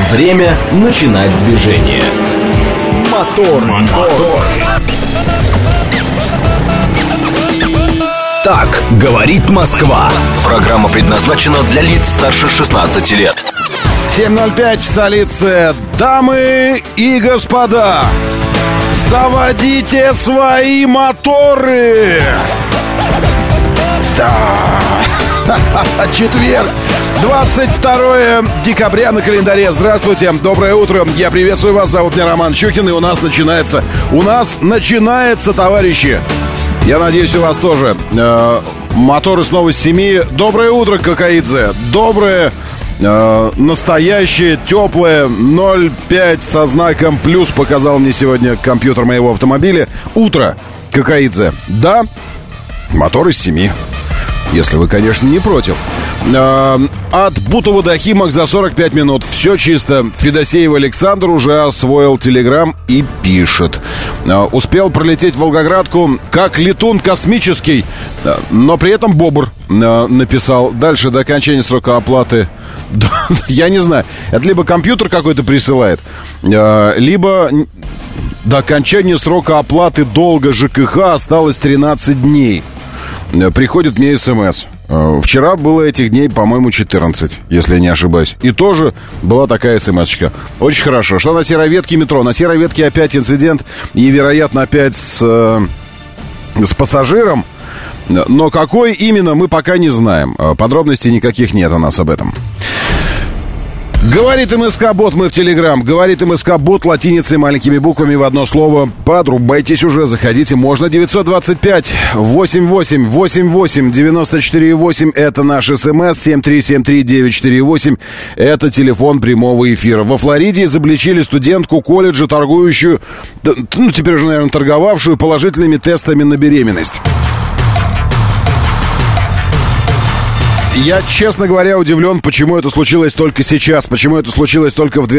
Время начинать движение. Мотор. Так говорит Москва. Программа предназначена для лиц старше 16 лет. 7:05 в столице. Дамы и господа, заводите свои моторы. Четверг, 22 декабря на календаре. Здравствуйте, доброе утро. Я приветствую вас, зовут меня Роман Щукин. И у нас начинается, товарищи. Я надеюсь, у вас тоже. Моторы снова с 7. Доброе утро, Кокаидзе. Доброе, настоящее, теплое 0,5 со знаком плюс показал мне сегодня компьютер моего автомобиля. Утро, Кокаидзе. Да, моторы с 7. Если вы, конечно, не против. От Бутова до Химок за 45 минут. Все чисто. Федосеев Александр уже освоил Телеграм и пишет. Успел пролететь Волгоградку как летун космический, но при этом бобр, написал. Дальше до окончания срока оплаты. Я не знаю. Это либо компьютер какой-то присылает, либо до окончания срока оплаты долга ЖКХ осталось 13 дней. Приходит мне СМС. Вчера было этих дней, по-моему, 14, если я не ошибаюсь. И тоже была такая СМС-очка. Очень хорошо. Что на серой ветке метро? На серой ветке опять инцидент. И, вероятно, опять с пассажиром. Но какой именно, мы пока не знаем. Подробностей никаких нет у нас об этом. Говорит МСК-бот, мы в Телеграм. Говорит МСК-бот латиницей, маленькими буквами в одно слово. Подрубайтесь уже, заходите, можно. 925-88-88-94-8. Это наш СМС. 7373948. Это телефон прямого эфира. Во Флориде изобличили студентку колледжа, торгующую, ну, теперь уже, наверное, торговавшую положительными тестами на беременность. Я, честно говоря, удивлен, почему это случилось только сейчас, почему это случилось только в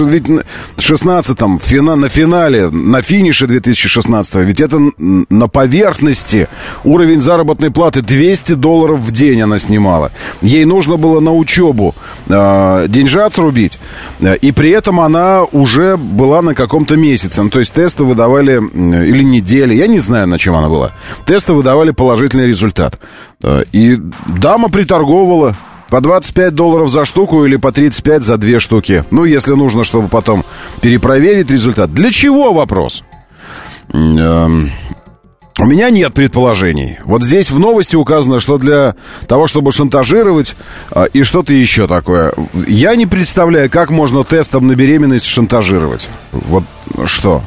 2016-м, на финале, на финише 2016-го. Ведь это на поверхности уровень заработной платы $200 в день она снимала. Ей нужно было на учебу деньжат срубить, и при этом она уже была на каком-то месяце. Ну, то есть тесты выдавали, или недели, я не знаю, на чем она была. Тесты выдавали положительный результат. И дама приторговывала по $25 за штуку или по 35 за 2 штуки. Ну, если нужно, чтобы потом перепроверить результат. Для чего, вопрос? У меня нет предположений. Вот здесь в новости указано, что для того, чтобы шантажировать и что-то еще такое. Я не представляю, как можно тестом на беременность шантажировать. Вот что?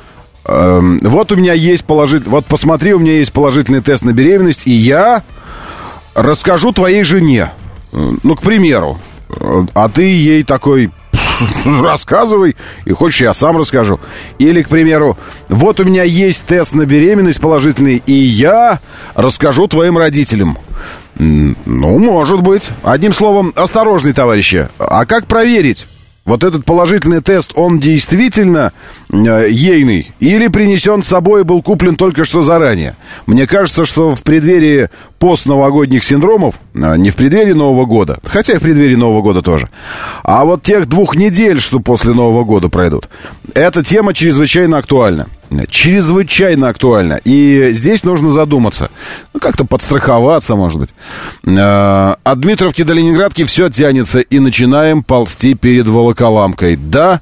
Вот у меня есть положительный... Вот посмотри, у меня есть положительный тест на беременность, и я расскажу твоей жене. Ну, к примеру. А ты ей такой... Рассказывай, и хочешь, я сам расскажу. Или, к примеру, вот у меня есть тест на беременность положительный, и я расскажу твоим родителям. Ну, может быть. Одним словом, осторожный, товарищи. А как проверить? Вот этот положительный тест, он действительно ейный? Или принесен с собой и был куплен только что заранее? Мне кажется, что в преддверии постновогодних синдромов, не в преддверии Нового года, хотя и в преддверии Нового года тоже, а вот тех 2 недель, что после Нового года пройдут, эта тема чрезвычайно актуальна. Чрезвычайно актуально. И здесь нужно задуматься. Ну, как-то подстраховаться, может быть. От Дмитровки до Ленинградки все тянется. И начинаем ползти перед Волоколамкой. Да,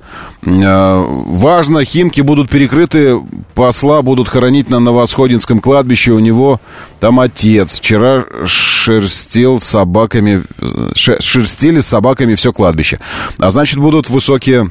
важно, Химки будут перекрыты. Посла будут хоронить на Новосходинском кладбище. У него там отец. Вчера шерстили с собаками все кладбище. А значит, будут высокие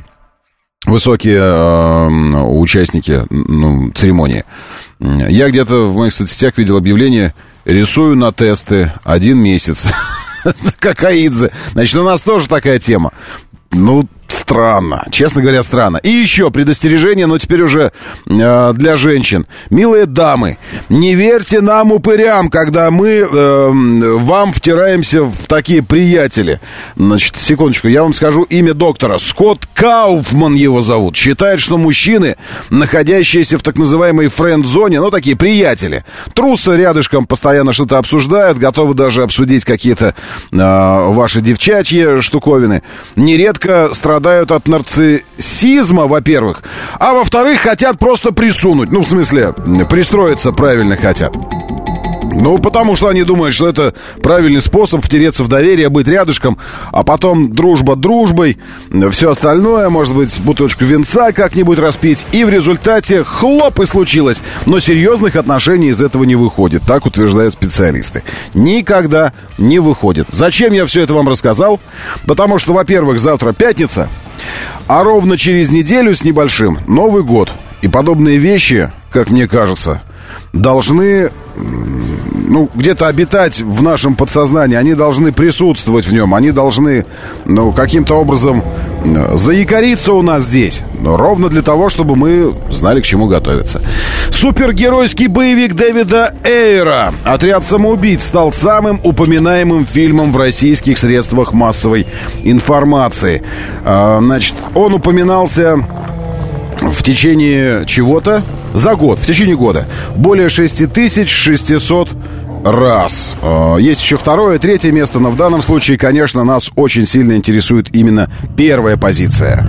участники церемонии. Я где-то в моих соцсетях видел объявление: рисую на тесты 1 месяц. Кокаидзе. Значит, у нас тоже такая тема. Ну, странно. Честно говоря, странно. И еще предостережение, но теперь уже для женщин. Милые дамы, не верьте нам, упырям, когда мы вам втираемся в такие приятели. Значит, секундочку, я вам скажу имя доктора. Скотт Кауфман его зовут. Считает, что мужчины, находящиеся в так называемой френд-зоне, ну, такие приятели, трусы рядышком постоянно что-то обсуждают, готовы даже обсудить какие-то ваши девчачьи штуковины, нередко страдают страдают от нарциссизма, во-первых, а во-вторых, хотят просто присунуть. Ну, в смысле, пристроиться правильно хотят. Ну, потому что они думают, что это правильный способ втереться в доверие, быть рядышком, а потом дружба дружбой, все остальное, может быть, бутылочку винца как-нибудь распить, и в результате хлоп и случилось. Но серьезных отношений из этого не выходит, так утверждают специалисты. Никогда не выходит. Зачем я все это вам рассказал? Потому что, во-первых, завтра пятница, а ровно через неделю с небольшим Новый год. И подобные вещи, как мне кажется, должны, ну, где-то обитать в нашем подсознании. Они должны присутствовать в нем. Они должны, ну, каким-то образом заякориться у нас здесь. Но ровно для того, чтобы мы знали, к чему готовиться. Супергеройский боевик Дэвида Эйра «Отряд самоубийц» стал самым упоминаемым фильмом в российских средствах массовой информации. Значит, он упоминался в течение чего-то за год, в течение года. Более 6600 раз. Есть еще второе, третье место, но в данном случае, конечно, нас очень сильно интересует именно первая позиция.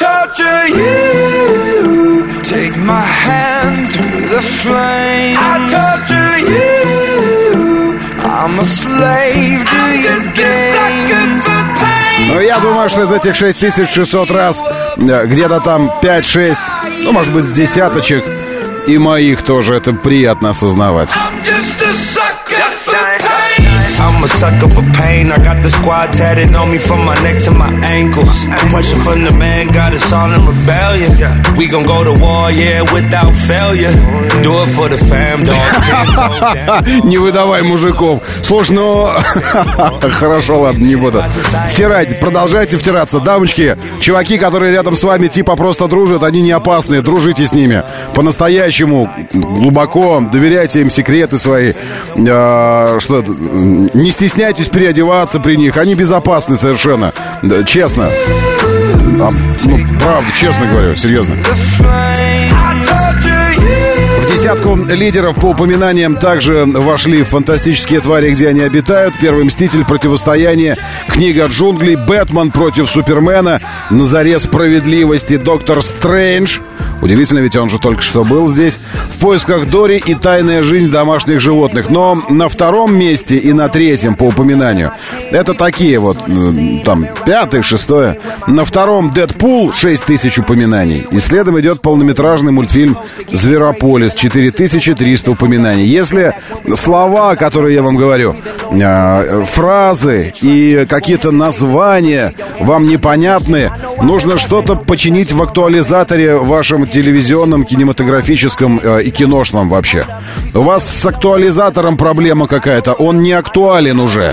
Но я думаю, что из этих 6600 раз где-то там 5-6, ну, может быть, с десяточек и моих тоже. Это приятно осознавать. I'm a sucker for pain. I got the squad tatted on me from my neck to my ankles. The pressure from the man got us all in rebellion. We gon' go to war, yeah, without failure. Do it for the fam, dog. Не выдавай мужиков. Слушай, ну... Хорошо, ладно, не буду. Втирайте, продолжайте втираться. Дамочки, чуваки, которые рядом с вами типа просто дружат, они не опасные. Дружите с ними. По-настоящему, глубоко. Доверяйте им секреты свои. Что... Не стесняйтесь переодеваться при них. Они безопасны совершенно. Да, честно. Ну, правда, честно говорю, серьезно. В десятку лидеров по упоминаниям также вошли «Фантастические твари, где они обитают», «Первый мститель», «Противостояние», «Книга джунглей», «Бэтмен против Супермена», «На заре справедливости», «Доктор Стрэндж». Удивительно, ведь он же только что был здесь. «В поисках Дори» и «Тайная жизнь домашних животных». Но на втором месте и на третьем по упоминанию это такие вот, там, пятое, шестое. На втором «Дэдпул» 6000 упоминаний. И следом идет полнометражный мультфильм «Зверополис» 4300 упоминаний. Если слова, которые я вам говорю, фразы и какие-то названия вам непонятны, нужно что-то починить в актуализаторе вашем телевизионном, кинематографическом и киношном вообще. У вас с актуализатором проблема какая-то, он не актуален уже.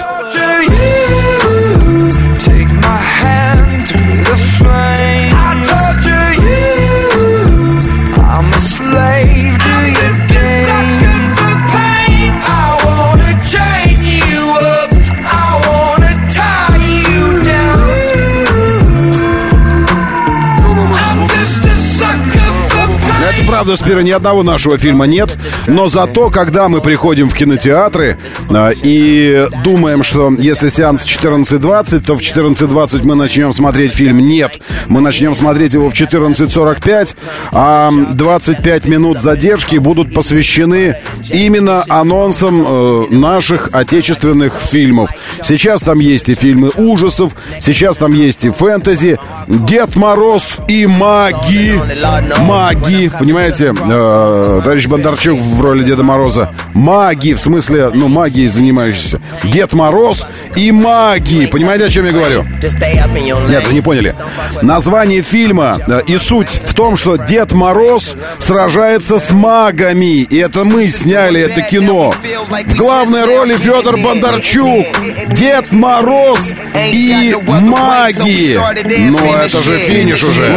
Правда, Спира, ни одного нашего фильма нет. Но зато, когда мы приходим в кинотеатры и думаем, что если сеанс в 14:20, то в 14:20 мы начнем смотреть фильм. Нет, мы начнем смотреть его в 14:45, а 25 минут задержки будут посвящены именно анонсам наших отечественных фильмов. Сейчас там есть и фильмы ужасов, сейчас там есть и фэнтези, Дед Мороз и маги. Маги, понимаете? Товарищ Бондарчук в роли Деда Мороза. Маги, в смысле, ну, магией занимающийся. Дед Мороз и маги. Понимаете, о чем я говорю? Нет, вы не поняли. Название фильма и суть в том, что Дед Мороз сражается с магами. И это мы сняли это кино. В главной роли Федор Бондарчук. Дед Мороз и маги. Ну, это же финиш уже.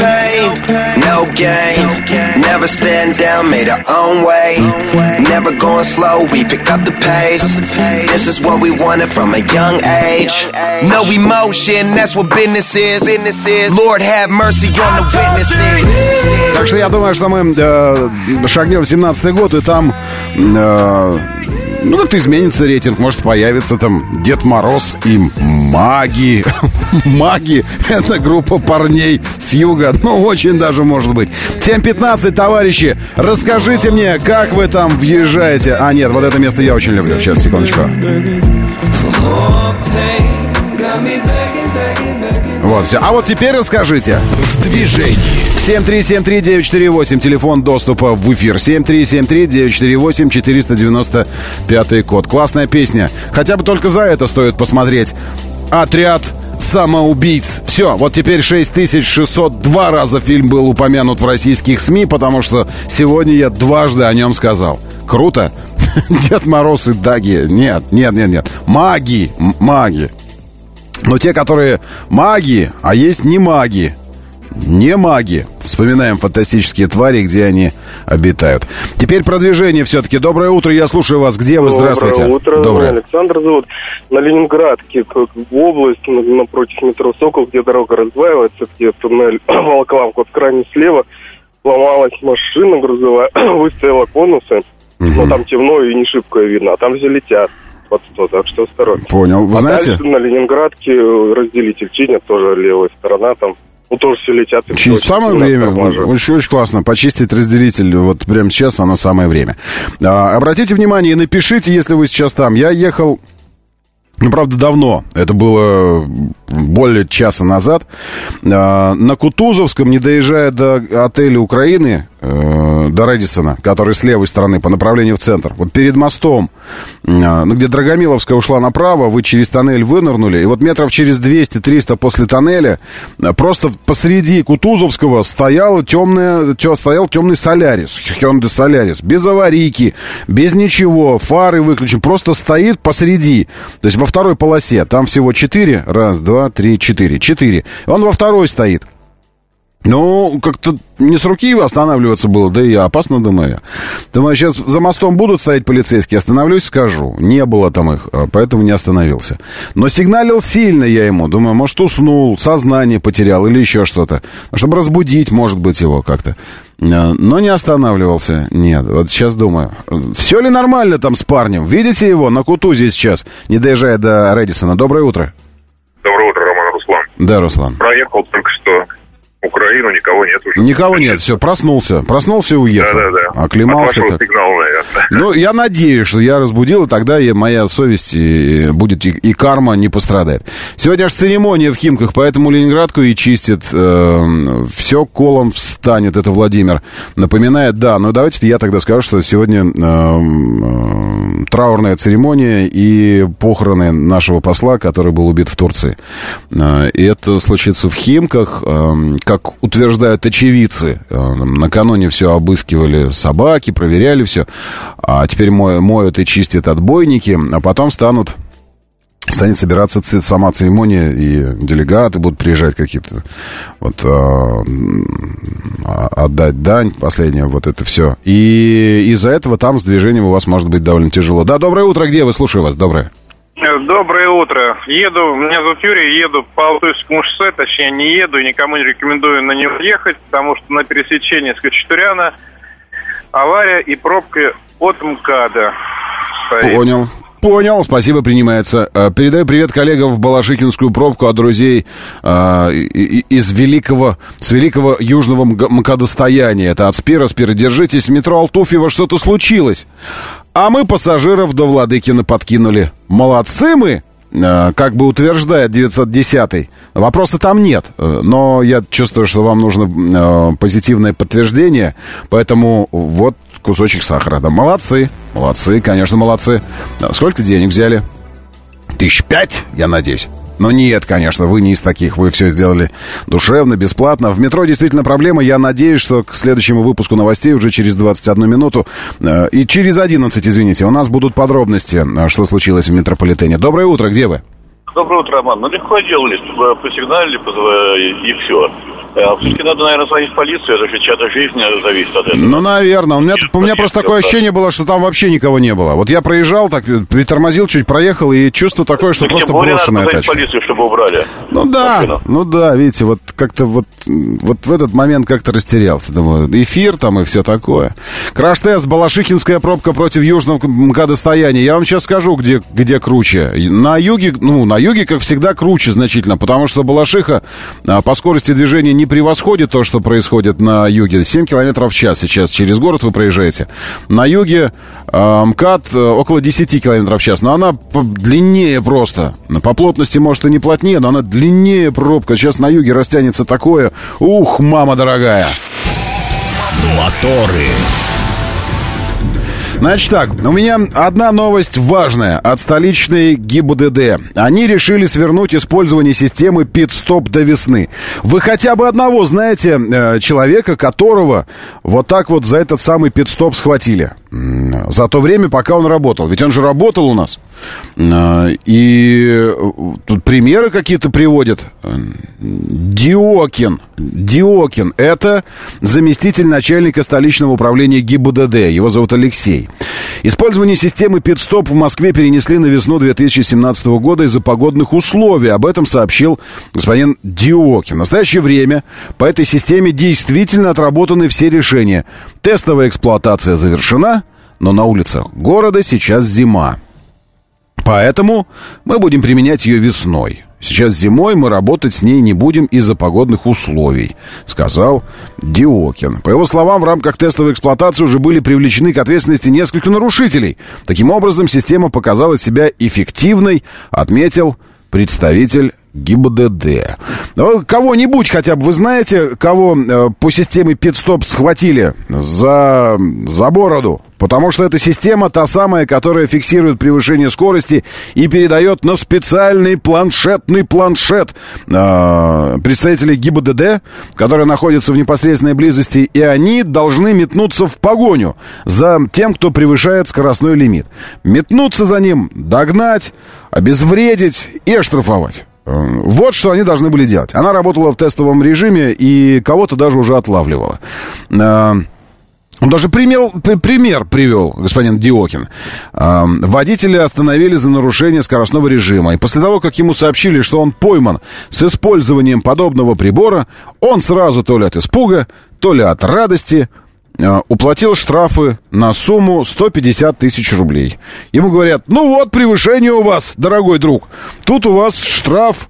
Never stand down, made our own way. Never going slow, we pick up the pace. This is what we wanted from a young age. No emotion, that's what business is. Lord have mercy on the witnesses. Так что я думаю, что мы шагнем в 17-й год, и там ну, как-то изменится рейтинг. Может, появится там Дед Мороз и маги. Маги — это группа парней с юга. Ну, очень даже может быть. 7:15, товарищи. Расскажите мне, как вы там въезжаете. А, нет, вот это место я очень люблю. Сейчас, секундочку. Вот, все. А вот теперь расскажите. В движении. 7373948, телефон доступа в эфир. 7373948, 495 код. Классная песня. Хотя бы только за это стоит посмотреть. Отряд самоубийц. Все, вот теперь 6602 раза фильм был упомянут в российских СМИ, потому что сегодня я дважды о нем сказал. Круто? Дед Мороз и Даги. Нет. Маги. Но те, которые маги, а есть не маги. Не маги. Вспоминаем фантастические твари, где они обитают. Теперь продвижение все-таки. Доброе утро, я слушаю вас. Где вы? Здравствуйте. Доброе утро. Доброе. Александр зовут. На Ленинградке, область, напротив метро «Сокол», где дорога раздваивается, где туннель Волоколамка, вот крайне слева, сломалась машина грузовая, выставила конусы, но там темно и не шибко видно, а там все летят. Вот что, так что осторожно. Понял. Вы знаете? Дальше на Ленинградке разделитель чинят, тоже левая сторона там. Ну, тоже все летят. В самое время. Очень классно. Почистить разделитель. Вот прямо сейчас оно самое время. Обратите внимание и напишите, если вы сейчас там. Я ехал, ну, правда, давно. Это было более часа назад. На Кутузовском, не доезжая до отеля Украины, до Рэдисона, который с левой стороны по направлению в центр. Вот перед мостом, ну, где Драгомиловская ушла направо, вы через тоннель вынырнули, и вот метров через 200-300 после тоннеля просто посреди Кутузовского стоял темный Солярис, Hyundai Солярис, без аварийки, без ничего, фары выключены, просто стоит посреди, то есть во второй полосе, там всего 4, раз, два, три, 4, он во второй стоит. Ну, как-то не с руки останавливаться было, да и опасно, думаю я. Думаю, сейчас за мостом будут стоять полицейские, остановлюсь, скажу. Не было там их, поэтому не остановился. Но сигналил сильно я ему. Думаю, может, уснул, сознание потерял или еще что-то. Чтобы разбудить, может быть, его как-то. Но не останавливался. Нет, вот сейчас думаю. Все ли нормально там с парнем? Видите его на Кутузе сейчас, не доезжая до Рэдисона? Доброе утро. Доброе утро, Роман, Руслан. Да, Руслан. Проехал только что Украину, никого нет уже. Никого нет, все, проснулся и уехал. Да. Оклемался. От вашего сигнала, наверное. Ну, я надеюсь, что я разбудил, и тогда моя совесть будет, и карма не пострадает. Сегодня аж церемония в Химках, поэтому Ленинградку и чистит. Все колом встанет, это Владимир напоминает. Да, но давайте я тогда скажу, что сегодня траурная церемония и похороны нашего посла, который был убит в Турции. И это случится в Химках. Как утверждают очевидцы, накануне все обыскивали собаки, проверяли все, а теперь моют и чистят отбойники, а потом станет собираться сама церемония, и делегаты будут приезжать какие-то, вот, отдать дань, последнее, вот это все. И из-за этого там с движением у вас может быть довольно тяжело. Да, доброе утро, где вы? Слушаю вас, доброе. Доброе утро. Меня зовут Юрий, еду по Алтуйскому шоссе, точнее не еду, никому не рекомендую на него ехать, потому что на пересечении с Хачатуряна авария и пробка от МКАДа стоит. Понял, спасибо, принимается. Передаю привет коллегам в Балашихинскую пробку от друзей с великого южного МКАДостояния. Это от Спира, держитесь, в метро Алтуфьево что-то случилось. А мы пассажиров до Владыкина подкинули. Молодцы мы, как бы утверждает 910-й. Вопроса там нет, но я чувствую, что вам нужно позитивное подтверждение, поэтому вот кусочек сахара. Да, молодцы, конечно, молодцы. Сколько денег взяли? 5,000, я надеюсь. Но нет, конечно, вы не из таких. Вы все сделали душевно, бесплатно. В метро действительно проблема. Я надеюсь, что к следующему выпуску новостей уже через 21 минуту и через 11, извините, у нас будут подробности, что случилось в метрополитене. Доброе утро, где вы? Доброе утро, Роман. Ну, легко делали, посигналили, и все. Все-таки надо, наверное, звонить в полицию, это же чья-то жизнь зависит от этого. Ну, наверное. У меня просто такое ощущение было, что там вообще никого не было. Вот я проезжал, так притормозил, чуть проехал, и чувство такое, что просто брошенная тачка. Надо звонить в полицию, чтобы убрали. Ну да, видите, вот как-то вот в этот момент как-то растерялся. Думаю, эфир там и все такое. Краш-тест, Балашихинская пробка против Южного МКАД-стояния. Я вам сейчас скажу, где круче. На юге, как всегда, круче значительно, потому что Балашиха по скорости движения не превосходит то, что происходит на юге. 7 километров в час сейчас через город вы проезжаете. На юге МКАД около 10 километров в час. Но она длиннее просто. По плотности, может, и не плотнее, но она длиннее пробка. Сейчас на юге растянется такое. Ух, мама дорогая. Моторы. Значит так, у меня одна новость важная от столичной ГИБДД. Они решили свернуть использование системы пит-стоп до весны. Вы хотя бы одного знаете человека, которого вот так вот за этот самый пит-стоп схватили? За то время, пока он работал. Ведь он же работал у нас. И тут примеры какие-то приводят. Диокин. Это заместитель начальника столичного управления ГИБДД. Его зовут Алексей. Использование системы пит-стоп в Москве перенесли на весну 2017 года из-за погодных условий. Об этом сообщил господин Диокин. В настоящее время по этой системе действительно отработаны все решения. Тестовая эксплуатация завершена, но на улицах города сейчас зима. Поэтому мы будем применять ее весной. Сейчас зимой мы работать с ней не будем из-за погодных условий, сказал Диокин. По его словам, в рамках тестовой эксплуатации уже были привлечены к ответственности несколько нарушителей. Таким образом, система показала себя эффективной, отметил представитель ГИБДД. Кого-нибудь хотя бы вы знаете, кого по системе пит-стоп схватили за бороду? Потому что эта система та самая, которая фиксирует превышение скорости и передает на специальный планшетный планшет представителей ГИБДД, которые находятся в непосредственной близости, и они должны метнуться в погоню за тем, кто превышает скоростной лимит. Метнуться за ним, догнать, обезвредить и оштрафовать. Вот что они должны были делать. Она работала в тестовом режиме и кого-то даже уже отлавливала. Он даже пример привел, господин Диокин. Водителя остановили за нарушение скоростного режима. И после того, как ему сообщили, что он пойман с использованием подобного прибора, он сразу то ли от испуга, то ли от радости уплатил штрафы на сумму 150 тысяч рублей. Ему говорят: ну вот, превышение у вас, дорогой друг. Тут у вас штраф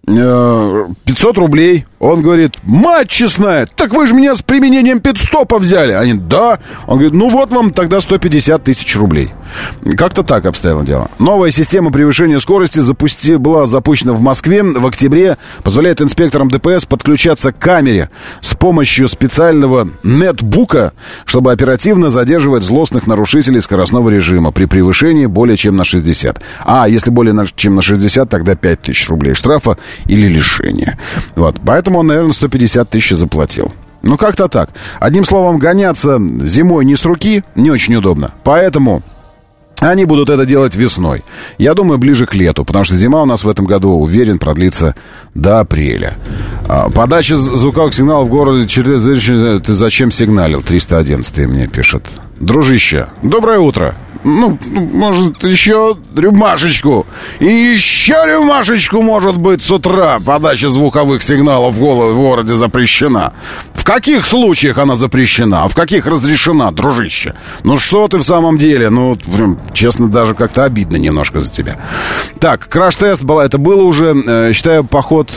500 рублей. Он говорит: мать честная, так вы же меня с применением пит-стопа взяли. Они: да. Он говорит: ну вот вам тогда 150 тысяч рублей. Как-то так обстояло дело. Новая система превышения скорости была запущена в Москве в октябре. Позволяет инспекторам ДПС подключаться к камере с помощью специального нетбука, чтобы оперативно задерживать злостных нарушителей скоростного режима при превышении более чем на 60. А если более чем на 60, тогда 5 тысяч рублей штрафа или лишения. Вот. Поэтому он, наверное, 150 тысяч заплатил. Ну, как-то так. Одним словом, гоняться зимой не с руки не очень удобно. Поэтому они будут это делать весной. Я думаю, ближе к лету, потому что зима у нас в этом году, уверен, продлится до апреля. Подача звуковых сигналов в городе через... Ты зачем сигналил? 311 мне пишет. Дружище, доброе утро. Ну, может, еще рюмашечку. И еще рюмашечку, может быть, с утра. Подача звуковых сигналов в городе запрещена. В каких случаях она запрещена? А в каких разрешена, дружище? Ну, что ты в самом деле? Ну, честно, даже как-то обидно немножко за тебя. Так, краш-тест это было уже. Считаю поход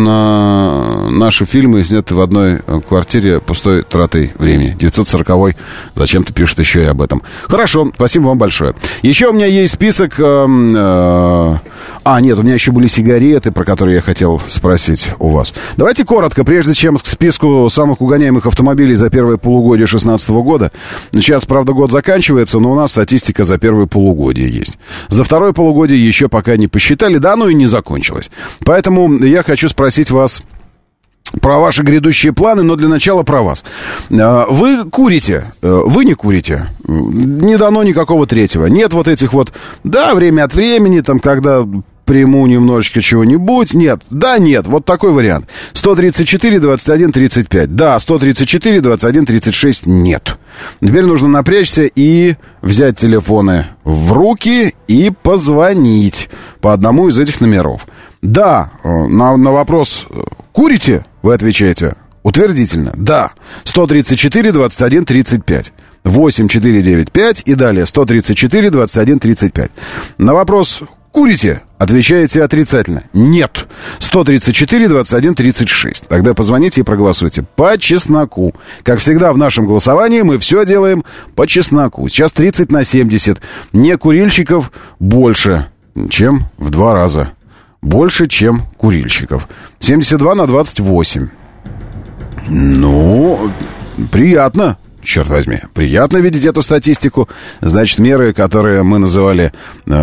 на наши фильмы, снятые в одной квартире, пустой тратой времени. 940-й зачем-то пишет еще и об этом. Хорошо, спасибо вам большое. Еще у меня есть список... нет, у меня еще были сигареты, про которые я хотел спросить у вас. Давайте коротко, прежде чем к списку самых угоняемых автомобилей за первое полугодие 2016 года. Сейчас, правда, год заканчивается, но у нас статистика за первое полугодие есть. За второе полугодие еще пока не посчитали, да, оно и не закончилось. Поэтому я хочу спросить вас про ваши грядущие планы, но для начала про вас. Вы курите? Вы не курите? Не дано никакого третьего. Нет вот этих вот, да, время от времени, там, когда приму немножечко чего-нибудь. Нет, да, нет, вот такой вариант. 134, 21, 35. Да, 134, 21, 36. Нет. Теперь нужно напрячься и взять телефоны в руки и позвонить по одному из этих номеров. Да, на вопрос «Курите?» вы отвечаете утвердительно. Да, 134, 21, 35. 8495 и далее 134, 21, 35. На вопрос «Курите?» отвечаете отрицательно. Нет. 134, 21, 36. Тогда позвоните и проголосуйте. По чесноку. Как всегда в нашем голосовании мы все делаем по чесноку. Сейчас 30/70. Некурильщиков больше, чем в 2 раза. Больше, чем курильщиков. 72/28. Ну, приятно. Черт возьми, приятно видеть эту статистику. Значит, меры, которые мы называли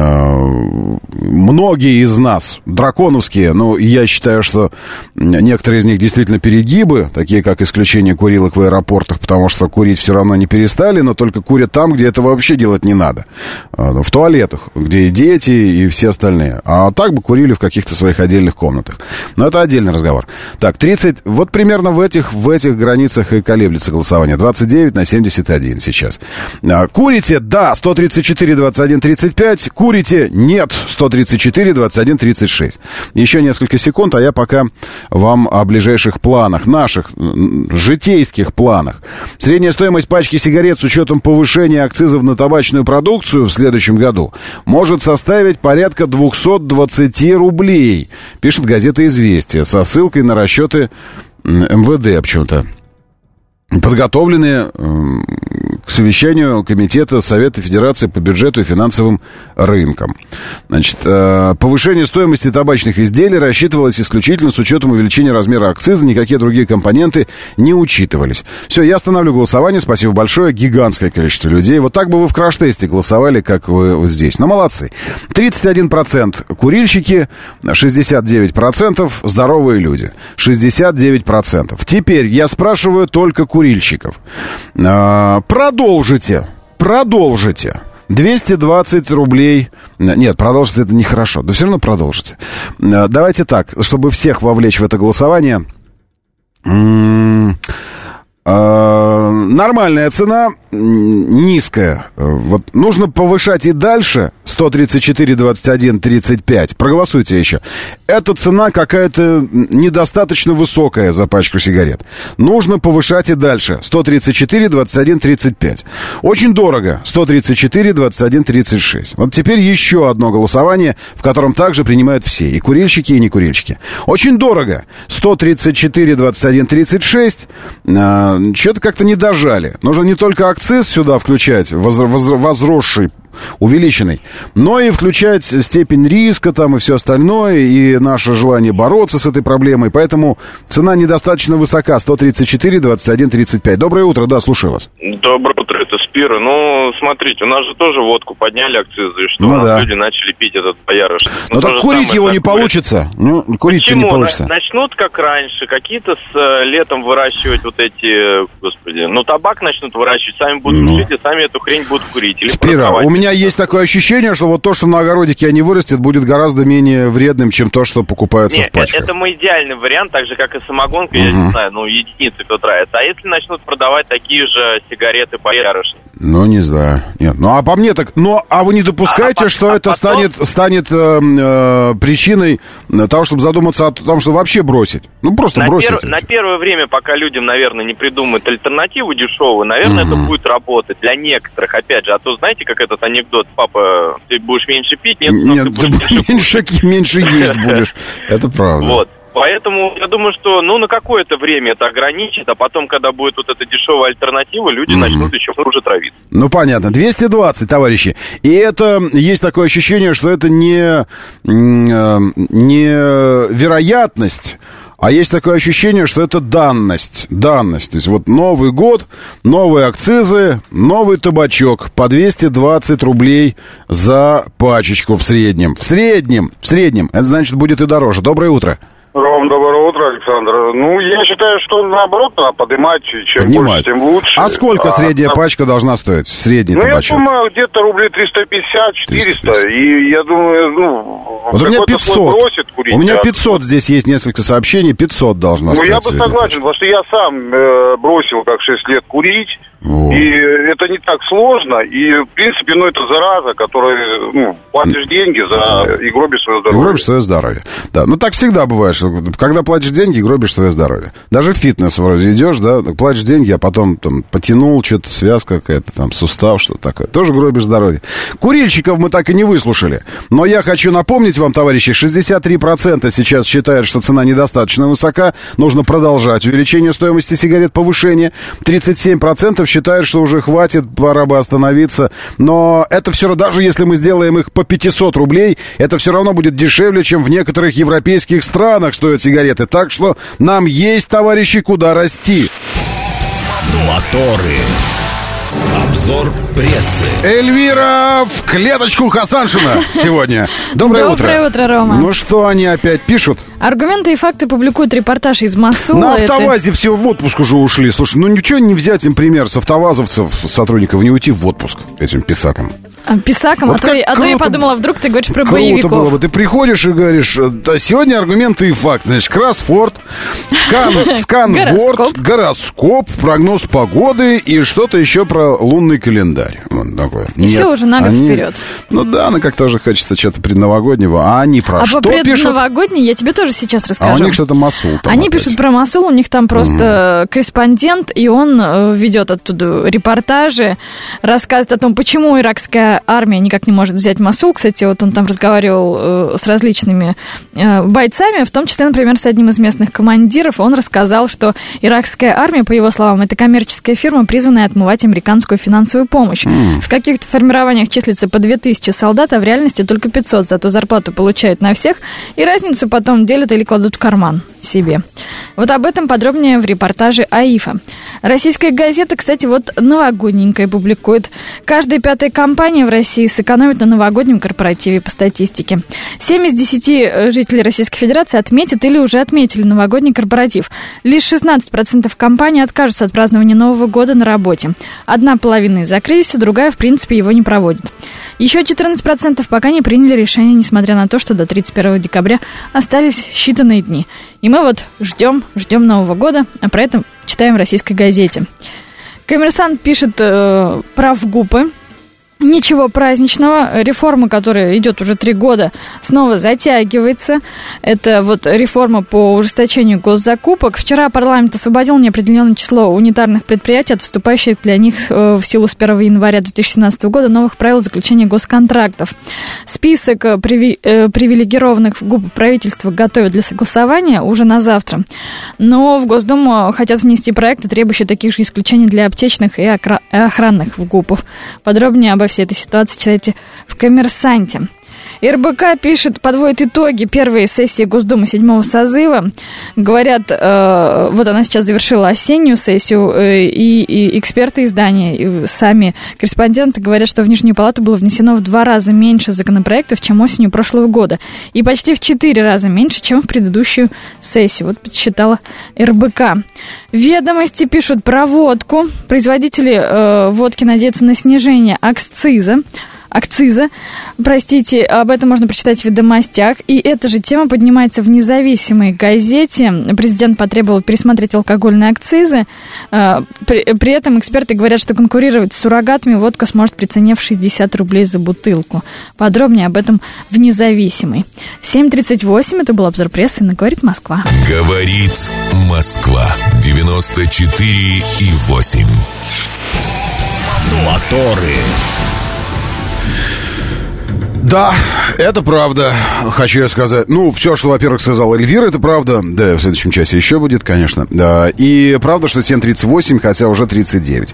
многие из нас драконовские, но я считаю, что некоторые из них действительно перегибы, такие как исключение курилок в аэропортах, потому что курить все равно не перестали, но только курят там, где это вообще делать не надо. В туалетах, где и дети, и все остальные. А так бы курили в каких-то своих отдельных комнатах. Но это отдельный разговор. Так, 30, вот примерно в этих границах и колеблется голосование. 29/71 сейчас. Курите? Да, 134, 21, 35. Курите? Нет, 134, 21, 36. Еще несколько секунд, а я пока вам о ближайших планах, наших житейских планах. Средняя стоимость пачки сигарет с учетом повышения акцизов на табачную продукцию в следующем году может составить порядка 220 рублей, пишет газета «Известия», со ссылкой на расчеты МВД почему-то, подготовленные к совещанию Комитета Совета Федерации по бюджету и финансовым рынкам. Значит, повышение стоимости табачных изделий рассчитывалось исключительно с учетом увеличения размера акциза, никакие другие компоненты не учитывались. Все, я остановлю голосование, спасибо большое, гигантское количество людей. Вот так бы вы в краш-тесте голосовали, как вы здесь. Но молодцы. 31% курильщики, 69% здоровые люди. 69%. Теперь я спрашиваю только курильщиков. Продолжите. 220 рублей. Нет, продолжите это нехорошо. Да все равно продолжите. Давайте так, чтобы всех вовлечь в это голосование. Нормальная цена, низкая. Вот нужно повышать и дальше. 134, 21, 35. Проголосуйте еще. Эта цена какая-то недостаточно высокая за пачку сигарет. Нужно повышать и дальше. 134, 21, 35. Очень дорого. 134, 21, 36. Вот теперь еще одно голосование, в котором также принимают все. И курильщики, и некурильщики. Очень дорого. 134, 21, 36. Что-то как-то не дожали. Нужно не только акциз сюда включать, возросший, увеличенный, но и включать степень риска там и все остальное, и наше желание бороться с этой проблемой. Поэтому цена недостаточно высока. 134, 21, 35. Доброе утро, да, слушаю вас. Доброе утро, это Спира. Ну, смотрите, у нас же тоже водку подняли акцизы, что у нас люди начали пить этот боярышник. Ну, так курить его не получится. Ну, курить-то не получится. Начнут, как раньше, какие-то с летом выращивать вот эти, господи, ну, табак начнут выращивать, сами будут жить и сами эту хрень будут курить. Или Спира, у меня есть такое ощущение, что вот то, что на огородике они вырастет, будет гораздо менее вредным, чем то, что покупается в пачках. Это мой идеальный вариант, так же, как и самогонка, я не знаю, единицы фильтрается. А если начнут продавать такие же сигареты боярышник? Ну, не знаю. Нет, ну, а по мне так... Ну, а вы не допускаете, что это станет причиной того, чтобы задуматься о том, что вообще бросить? Ну, просто бросить. На первое время, пока людям, наверное, не придумают альтернативу дешевую, наверное, это будет работать для некоторых, опять же. А то, знаете, как этот анекдот, папа, ты будешь меньше пить, нет, ты меньше есть будешь. Это правда. Вот. Поэтому я думаю, что на какое-то время это ограничит, а потом, когда будет вот эта дешевая альтернатива, люди начнут еще хуже травиться. Ну, понятно. 220, товарищи. И это, есть такое ощущение, что это не вероятность, а есть такое ощущение, что это данность. То есть вот Новый год, новые акцизы, новый табачок по 220 рублей за пачечку в среднем. В среднем. Это значит, будет и дороже. Доброе утро. Ром, доброе утро, Александр. Ну, я считаю, что наоборот надо поднимать. Чем Поднимать. больше, тем лучше. А сколько средняя пачка должна стоить? Средний Ну, табачок. я думаю, где-то рублей 350-400. И я думаю, Вот у меня 500. бросит курить, У меня а 500. Здесь есть несколько сообщений. 500 должна Ну, стоить. я бы средняя согласен, потому что я сам бросил как 6 лет курить. Вот. И это не так сложно. И, в принципе, это зараза, которая, платишь деньги и гробишь свое здоровье. И гробишь свое здоровье. Да, ну так всегда бывает, что когда платишь деньги, гробишь свое здоровье. Даже в фитнес вроде идешь, да, платишь деньги, а потом там потянул, что-то связка какая-то, там сустав, что-то такое. Тоже гробишь здоровье. Курильщиков мы так и не выслушали. Но я хочу напомнить вам, товарищи, 63% сейчас считают, что цена недостаточно высока. Нужно продолжать увеличение стоимости сигарет, повышение. 37% считают, что уже хватит, пора бы остановиться. Но это все равно, даже если мы сделаем их по 500 рублей, это все равно будет дешевле, чем в некоторых европейских странах стоят сигареты. Так что нам есть, товарищи, куда расти. Моторы. Обзор прессы. Эльвира в клеточку Хасаншина сегодня. Доброе утро. Доброе утро, Рома. Ну что они опять пишут? Аргументы и факты публикуют репортаж из Масула. На автовазе все в отпуск уже ушли. Слушай, ну ничего не взять им пример с автовазовцев, сотрудников, не уйти в отпуск этим писакам. Писаком? Вот а то я подумала, вдруг ты говоришь про боевиков. Круто было бы. Ты приходишь и говоришь, да, сегодня аргументы и факты. Значит, кроссворд, сканворд, гороскоп, прогноз погоды и что-то еще про лунный календарь. Вот такое. И все уже на год вперед. Ну да, как тоже хочется что-то предновогоднего. А они про что пишут? А пишут? предновогодний я тебе тоже сейчас расскажу. А у них что-то Масул там Они опять. пишут про Масул, у них там просто корреспондент, и он ведет оттуда репортажи, рассказывает о том, почему иракская армия никак не может взять Масул. Кстати, вот он там разговаривал с различными бойцами, в том числе, например, с одним из местных командиров. Он рассказал, что иракская армия, по его словам, это коммерческая фирма, призванная отмывать американскую финансовую помощь. В каких-то формированиях числится по 2000 солдат, а в реальности только 500, зато зарплату получают на всех, и разницу потом делят или кладут в карман себе. Вот об этом подробнее в репортаже АИФа. Российская газета, кстати, вот новогодненькая публикует. Каждая пятая компания в России сэкономит на новогоднем корпоративе по статистике. 7 из 10 жителей Российской Федерации отметят или уже отметили новогодний корпоратив. Лишь 16% компаний откажутся от празднования Нового года на работе. Одна половина из-за кризиса, другая, в принципе, его не проводит. Еще 14% пока не приняли решение, несмотря на то, что до 31 декабря остались считанные дни. И мы вот ждем Нового года, а про это читаем в российской газете. Коммерсант пишет про ВГУПы. Ничего праздничного. Реформа, которая идет уже 3 года, снова затягивается. Это вот реформа по ужесточению госзакупок. Вчера парламент освободил неопределенное число унитарных предприятий от вступающих для них в силу с 1 января 2017 года новых правил заключения госконтрактов. Список привилегированных ВГУП правительства готовят для согласования уже на завтра. Но в Госдуму хотят внести проекты, требующие таких же исключений для аптечных и охранных ВГУПов. Подробнее обо всей этой ситуации читайте в «Коммерсанте». РБК пишет, подводит итоги первой сессии Госдумы 7-го созыва. Говорят, вот она сейчас завершила осеннюю сессию, и эксперты издания, и сами корреспонденты говорят, что в Нижнюю палату было внесено в 2 раза меньше законопроектов, чем осенью прошлого года, и почти в 4 раза меньше, чем в предыдущую сессию. Вот подсчитала РБК. Ведомости пишут про водку. Производители водки надеются на снижение акциза, об этом можно прочитать в «Ведомостях». И эта же тема поднимается в «Независимой газете». Президент потребовал пересмотреть алкогольные акцизы. При этом эксперты говорят, что конкурировать с суррогатами водка сможет при цене в 60 рублей за бутылку. Подробнее об этом в «Независимой». 7:38, это был обзор прессы на «Говорит Москва». Говорит Москва. 94,8. Моторы. Да, это правда, хочу я сказать. Ну, все, что, во-первых, сказал Эльвира, это правда. Да, в следующем часе еще будет, конечно. Да, и правда, что 7:38, хотя уже 39.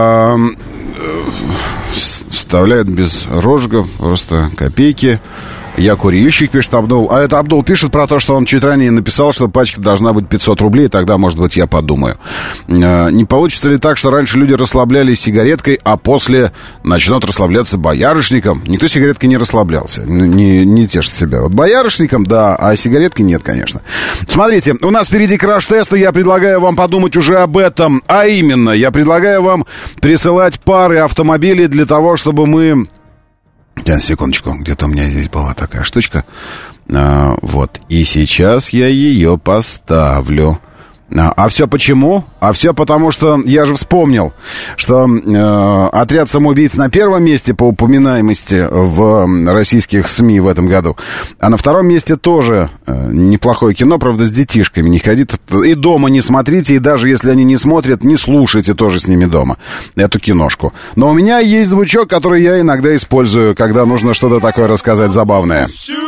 Вставляют без розжига, просто копейки. Я курильщик, пишет Абдул. А это Абдул пишет про то, что он чуть ранее написал, что пачка должна быть 500 рублей, тогда, может быть, я подумаю. Не получится ли так, что раньше люди расслаблялись сигареткой, а после начнут расслабляться боярышником? Никто сигареткой не расслаблялся, не тешит себя. Вот боярышником, да, а сигареткой нет, конечно. Смотрите, у нас впереди краш-тесты, я предлагаю вам подумать уже об этом. А именно, я предлагаю вам присылать пары автомобилей для того, чтобы мы... Секундочку, где-то у меня здесь была такая штучка. Вот, и сейчас я ее поставлю. А все почему? А все потому, что я же вспомнил, что отряд самоубийц на первом месте по упоминаемости в российских СМИ в этом году. А на втором месте тоже неплохое кино, правда, с детишками. Не ходите и дома не смотрите, и даже если они не смотрят, не слушайте тоже с ними дома эту киношку. Но у меня есть звучок, который я иногда использую, когда нужно что-то такое рассказать забавное.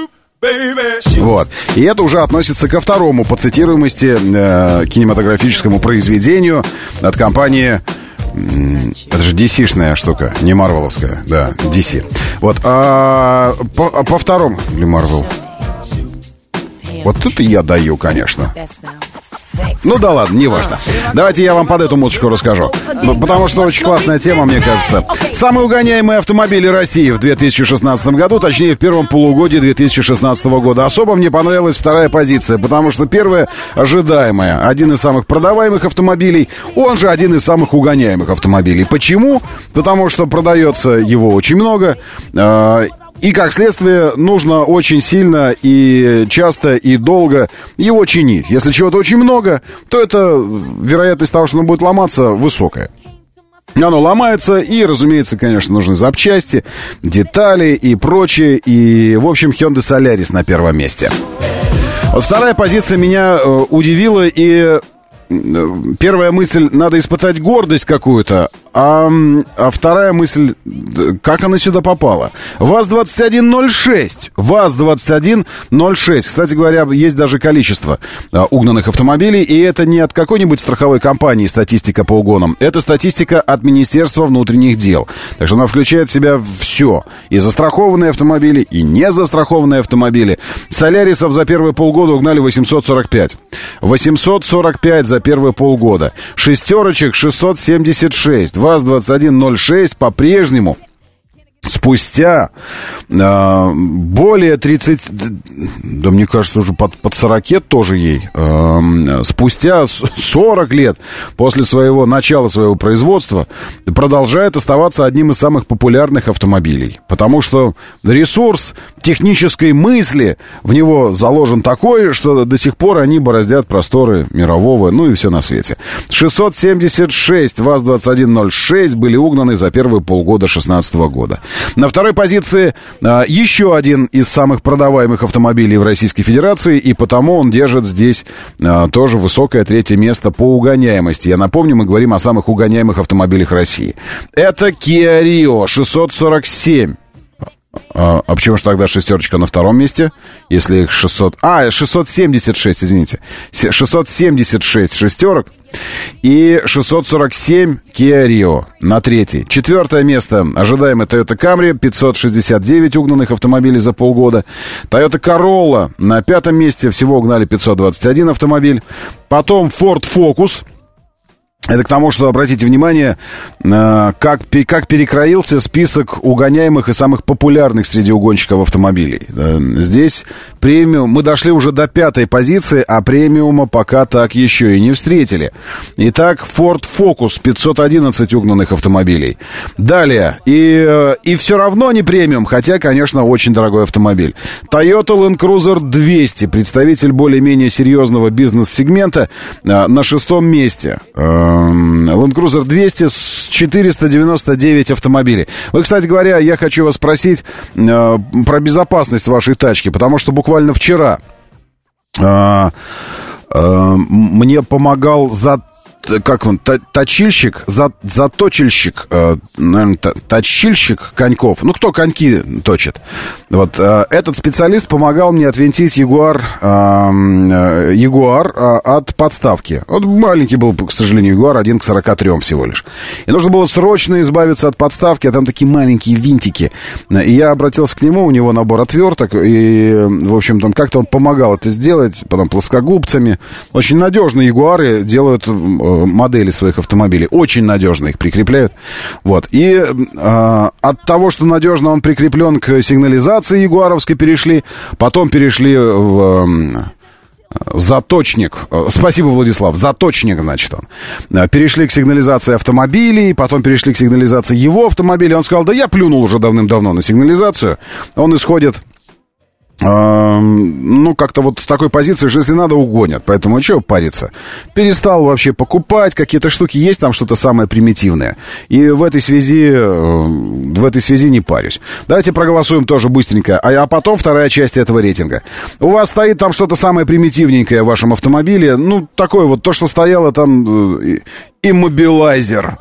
Вот. И это уже относится ко второму по цитируемости кинематографическому произведению от компании... Это же DC-шная штука, не марвеловская. Да, DC. Вот. По второму... Или Марвел. Вот это я даю, конечно. Ну да ладно, неважно. Давайте я вам под эту музычку расскажу. Потому что очень классная тема, мне кажется. Самые угоняемые автомобили России в 2016 году, точнее в первом полугодии 2016 года. Особо мне понравилась вторая позиция, потому что первая ожидаемая. Один из самых продаваемых автомобилей, он же один из самых угоняемых автомобилей. Почему? Потому что продается его очень много. И, как следствие, нужно очень сильно и часто и долго его чинить. Если чего-то очень много, то это вероятность того, что оно будет ломаться, высокая. Оно ломается, и, разумеется, конечно, нужны запчасти, детали и прочее. И, в общем, Hyundai Solaris на первом месте. Вот вторая позиция меня удивила, и... Первая мысль, надо испытать гордость какую-то, а вторая мысль, как она сюда попала? ВАЗ-2106. ВАЗ-2106. Кстати говоря, есть даже количество угнанных автомобилей, и это не от какой-нибудь страховой компании статистика по угонам. Это статистика от Министерства внутренних дел. Так что она включает в себя все. И застрахованные автомобили, и незастрахованные автомобили. Солярисов за первые полгода угнали 845. 845 за первые полгода. Шестерочек 676. ВАЗ-2106 по-прежнему спустя более 30... Да, мне кажется, уже под 40 тоже ей. Спустя 40 лет после своего начала своего производства продолжает оставаться одним из самых популярных автомобилей. Потому что ресурс технической мысли в него заложен такой, что до сих пор они бороздят просторы мирового, ну и все на свете. 676 ВАЗ-2106 были угнаны за первые полгода 2016 года. На второй позиции еще один из самых продаваемых автомобилей в Российской Федерации, и потому он держит здесь тоже высокое третье место по угоняемости. Я напомню, мы говорим о самых угоняемых автомобилях России. Это Kia Rio 647. А почему же тогда шестерочка на втором месте? Если их 676, извините. 676 шестерок и 647 Kia Rio на третий. Четвертое место. Ожидаемый Toyota Camry. 569 угнанных автомобилей за полгода. Toyota Corolla на пятом месте. Всего угнали 521 автомобиль. Потом Ford Focus. Это к тому, что, обратите внимание, как перекроился список угоняемых и самых популярных среди угонщиков автомобилей. Здесь премиум... Мы дошли уже до пятой позиции, а премиума пока так еще и не встретили. Итак, Ford Focus, 511 угнанных автомобилей. Далее. И все равно не премиум, хотя, конечно, очень дорогой автомобиль. Toyota Land Cruiser 200, представитель более-менее серьезного бизнес-сегмента, на шестом месте. Land Cruiser 200 с 499 автомобилей. Вы, кстати говоря, я хочу вас спросить про безопасность вашей тачки, потому что буквально вчера мне помогал как он, точильщик, заточильщик, наверное, точильщик коньков. Ну, кто коньки точит. Вот, этот специалист помогал мне отвинтить Ягуар от подставки. Вот маленький был, к сожалению, Ягуар, 1 к 43 всего лишь. И нужно было срочно избавиться от подставки, а там такие маленькие винтики. И я обратился к нему, у него набор отверток, и, в общем, там как-то он помогал это сделать, потом плоскогубцами. Очень надежные Ягуары делают модели своих автомобилей. Очень надежно их прикрепляют. Вот. И от того, что надежно он прикреплен к сигнализации ягуаровской, потом перешли в заточник. Спасибо, Владислав. Заточник, значит, он. Перешли к сигнализации автомобилей, потом перешли к сигнализации его автомобиля. Он сказал, да я плюнул уже давным-давно на сигнализацию. Он исходит... ну, как-то вот с такой позиции, что если надо, угонят. Поэтому чего париться? Перестал вообще покупать. Какие-то штуки есть, там что-то самое примитивное. И в этой связи не парюсь. Давайте проголосуем тоже быстренько. А потом вторая часть этого рейтинга. У вас стоит там что-то самое примитивненькое в вашем автомобиле. Ну, такое вот, то, что стояло там... иммобилайзер,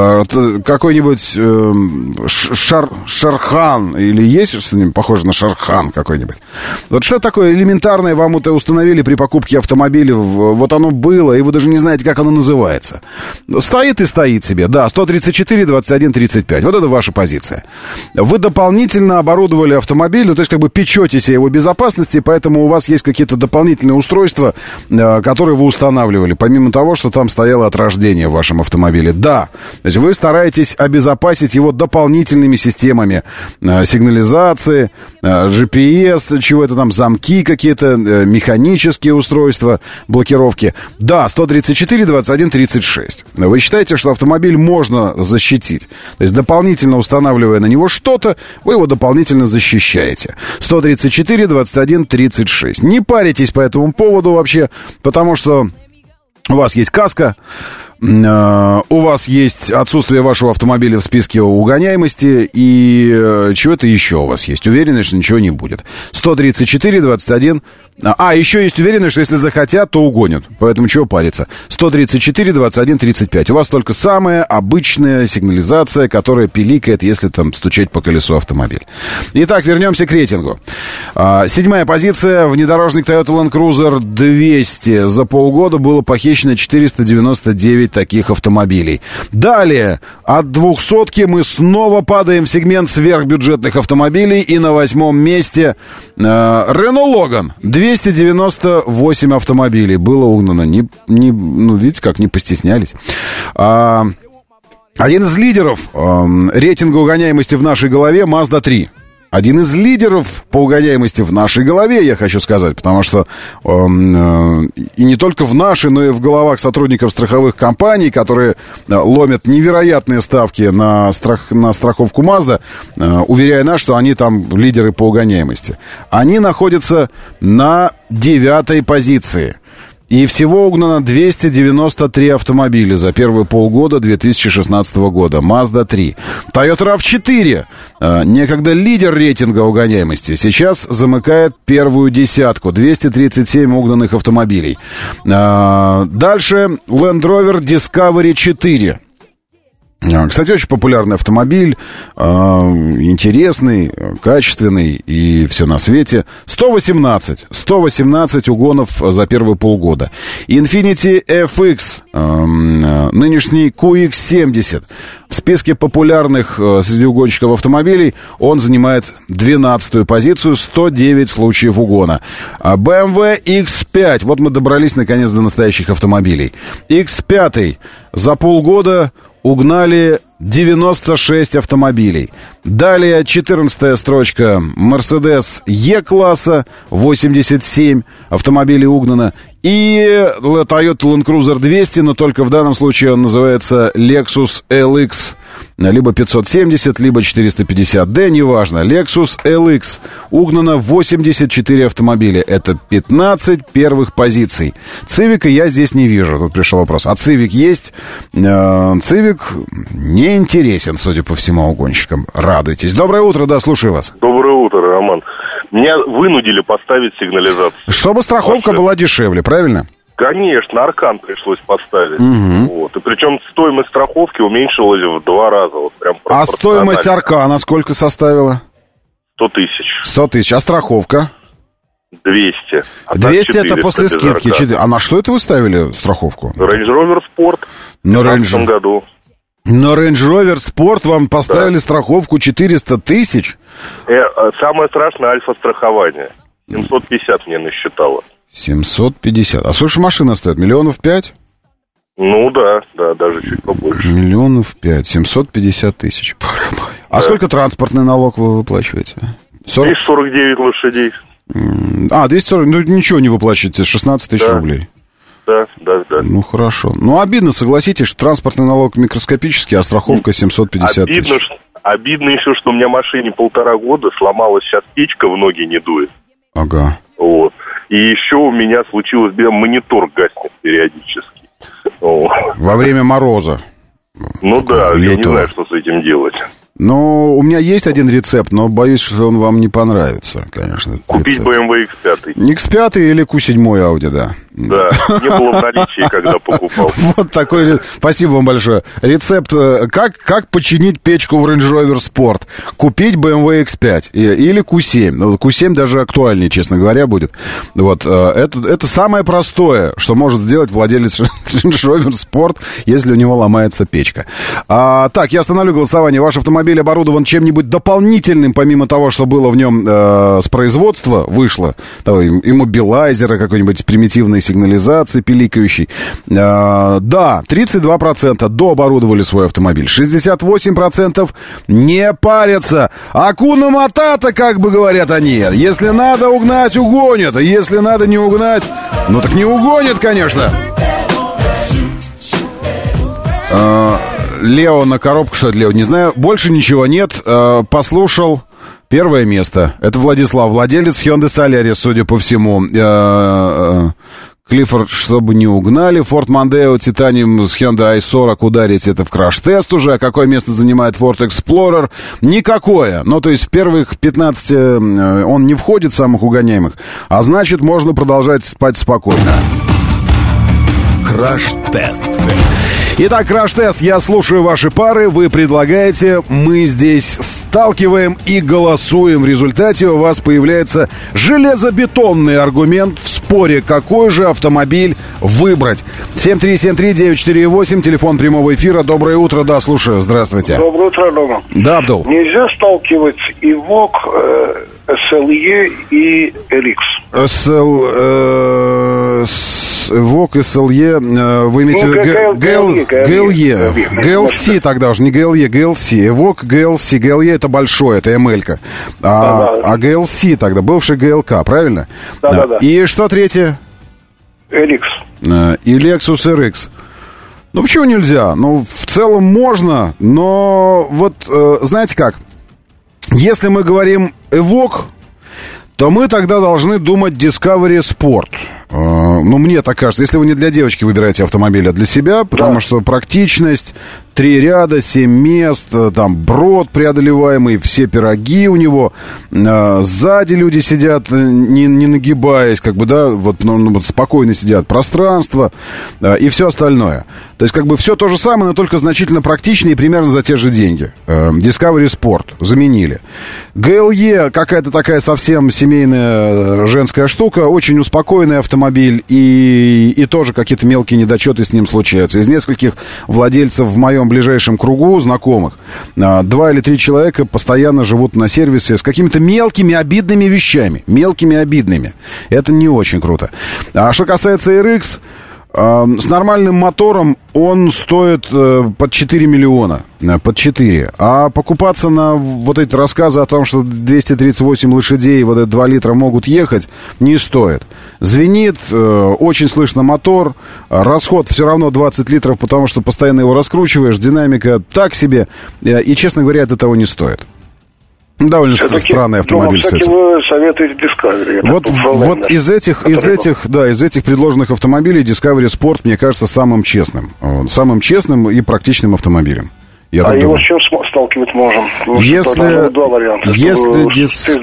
какой-нибудь Шархан, или есть что-нибудь похоже на Шархан какой-нибудь. Вот что такое элементарное вам это установили при покупке автомобиля, вот оно было, и вы даже не знаете, как оно называется. Стоит и стоит себе, да, 134, 21, 35, вот это ваша позиция. Вы дополнительно оборудовали автомобиль, ну, то есть как бы печетесь о его безопасности, поэтому у вас есть какие-то дополнительные устройства, которые вы устанавливали, помимо того, что там стояло от рождения в вашем автомобиле. Да, то есть вы стараетесь обезопасить его дополнительными системами сигнализации, GPS, чего это там, замки какие-то, механические устройства, блокировки. Да, 134, 21, 36. Вы считаете, что автомобиль можно защитить? То есть дополнительно устанавливая на него что-то, вы его дополнительно защищаете. 134, 21, 36. Не паритесь по этому поводу вообще, потому что у вас есть каска, у вас есть отсутствие вашего автомобиля в списке угоняемости, и чего-то еще у вас есть. Уверены, что ничего не будет. 134, 21... еще есть уверенность, что если захотят, то угонят. Поэтому чего париться. 134, 21, 35. У вас только самая обычная сигнализация, которая пиликает, если там стучать по колесу автомобиля. Итак, вернемся к рейтингу. 7-я позиция. Внедорожник Toyota Land Cruiser 200. За полгода было похищено 499 таких автомобилей. Далее, от 200-ки мы снова падаем в сегмент сверхбюджетных автомобилей. И на 8-м месте Renault Logan. 298 автомобилей было угнано. Ну, видите, как не постеснялись. Один из лидеров рейтинга угоняемости в нашей голове Mazda 3. Один из лидеров по угоняемости в нашей голове, я хочу сказать, потому что и не только в нашей, но и в головах сотрудников страховых компаний, которые ломят невероятные ставки на страховку Mazda, уверяя нас, что они там лидеры по угоняемости. Они находятся на 9-й позиции. И всего угнано 293 автомобиля за первые полгода 2016 года. Mazda 3. Toyota RAV4, некогда лидер рейтинга угоняемости, сейчас замыкает первую десятку. 237 угнанных автомобилей. Дальше Land Rover Discovery 4. Кстати, очень популярный автомобиль, интересный, качественный и все на свете. 118 угонов за первые полгода. Infiniti FX, нынешний QX70. В списке популярных среди угонщиков автомобилей он занимает 12-ю позицию, 109 случаев угона. BMW X5, вот мы добрались наконец до настоящих автомобилей. X5 за полгода угнали 96 автомобилей. Далее 14-я строчка. Mercedes E-класса, 87 автомобилей угнано. И Toyota Land Cruiser 200, но только в данном случае он называется Lexus LX. Либо 570, либо 450D, неважно. Lexus LX. Угнано 84 автомобиля. Это 15 первых позиций. Цивика я здесь не вижу. Тут пришел вопрос. А Цивик есть? Цивик не интересен, судя по всему, угонщикам. Радуйтесь. Доброе утро, да, слушаю вас. Доброе утро, Роман. Меня вынудили поставить сигнализацию. Чтобы страховка была дешевле, правильно? Конечно, Аркан пришлось поставить. Вот. И причем стоимость страховки уменьшилась в 2 раза. Вот прям а стоимость Аркана сколько составила? 100 тысяч. 100 тысяч. А страховка? 200. 200 это после скидки. А на что это вы ставили страховку? Range Rover Sport в 2015 году. На Range Rover Sport вам поставили страховку 400 тысяч? Самое страшное альфа-страхование. 750 мне насчитало. 750. А сколько машина стоит? 5 миллионов? Ну да, даже чуть побольше. 5 миллионов, 750 тысяч. А сколько транспортный налог вы выплачиваете? 249 лошадей. 240, ну ничего не выплачиваете, 16 тысяч рублей. Да. Ну, хорошо. Ну, обидно, согласитесь, что транспортный налог микроскопический, а страховка 750 тысяч. Обидно еще, что у меня машине 1,5 года, сломалась сейчас печка, в ноги не дует. Ага. Вот. И еще у меня случилось, монитор гаснет периодически. Во время мороза. Ну да, я не знаю, что с этим делать. Ну, у меня есть один рецепт, но боюсь, что он вам не понравится, конечно. Купить BMW X5. X5 или Q7 Audi, да. Да, не было в наличии, когда покупал. Вот такой, спасибо вам большое. Рецепт, как починить печку в Range Rover Sport. Купить BMW X5 или Q7. Ну, Q7 даже актуальнее, честно говоря, будет. Вот, это самое простое, что может сделать владелец Range Rover Sport, если у него ломается печка. Так, я остановлю голосование. Ваш автомобиль оборудован чем-нибудь дополнительным, помимо того, что было в нем с производства, вышло. Иммобилайзера, какой-нибудь примитивный сигнализации пиликающей. Да, 32% дооборудовали свой автомобиль. 68% не парятся. Акуна Матата, как бы говорят они. Если надо угнать, угонят. Если надо не угнать, ну так не угонят, конечно. Лео на коробку, что это Лео, не знаю. Больше ничего нет. Послушал. Первое место. Это Владислав, владелец Hyundai Solaris, судя по всему. Клиффорд, чтобы не угнали. Ford Mondeo Titanium с Hyundai i40 ударить, это в краш-тест уже. А какое место занимает Ford Explorer? Никакое. Ну, то есть в первых 15 он не входит, самых угоняемых. А значит, можно продолжать спать спокойно. Краш-тест. Итак, краш-тест. Я слушаю ваши пары, вы предлагаете, мы здесь сталкиваем и голосуем. В результате у вас появляется железобетонный аргумент в споре, какой же автомобиль выбрать. 7373948, телефон прямого эфира. Доброе утро, да, слушаю, здравствуйте. Доброе утро, Дома. Да, Абдул. Нельзя сталкивать Evoque, SLE и RX. Evoque, SLE, вы имеете в виду GLE, GLC тогда уже, не GLE, GLC, Evoque, GLC, GLE это большой, это ML-ка, а GLC тогда, бывший GLK, правильно? Да. И что третье? RX. И Lexus RX. Ну, почему нельзя? Ну, в целом можно, но вот, знаете как, если мы говорим Evoque, то мы тогда должны думать Discovery Sport. Ну, мне так кажется, если вы не для девочки выбираете автомобиль, а для себя, потому что практичность, 3 ряда, 7 мест, там брод преодолеваемый, все пироги у него, сзади люди сидят, не нагибаясь, как бы, да, вот спокойно сидят, пространство и все остальное. То есть, как бы, все то же самое, но только значительно практичнее и примерно за те же деньги. Discovery Sport заменили. GLE какая-то такая совсем семейная женская штука, очень успокоенный автомобиль, и тоже какие-то мелкие недочеты с ним случаются. Из нескольких владельцев в моем ближайшем кругу знакомых 2 или 3 человека постоянно живут на сервисе с какими-то мелкими обидными вещами. Мелкими обидными. Это не очень круто. А что касается RX, с нормальным мотором он стоит под 4 миллиона. Под 4. А покупаться на вот эти рассказы о том, что 238 лошадей, вот это 2 литра могут ехать, не стоит. Звенит, очень слышно мотор, расход все равно 20 литров, потому что постоянно его раскручиваешь, динамика так себе, и, честно говоря, это того не стоит. Довольно странный автомобиль, кстати. Вы советуете Discovery. Вот из этих предложенных автомобилей Discovery Sport, мне кажется, самым честным и практичным автомобилем. Его с чем сталкивать можем? Два варианта.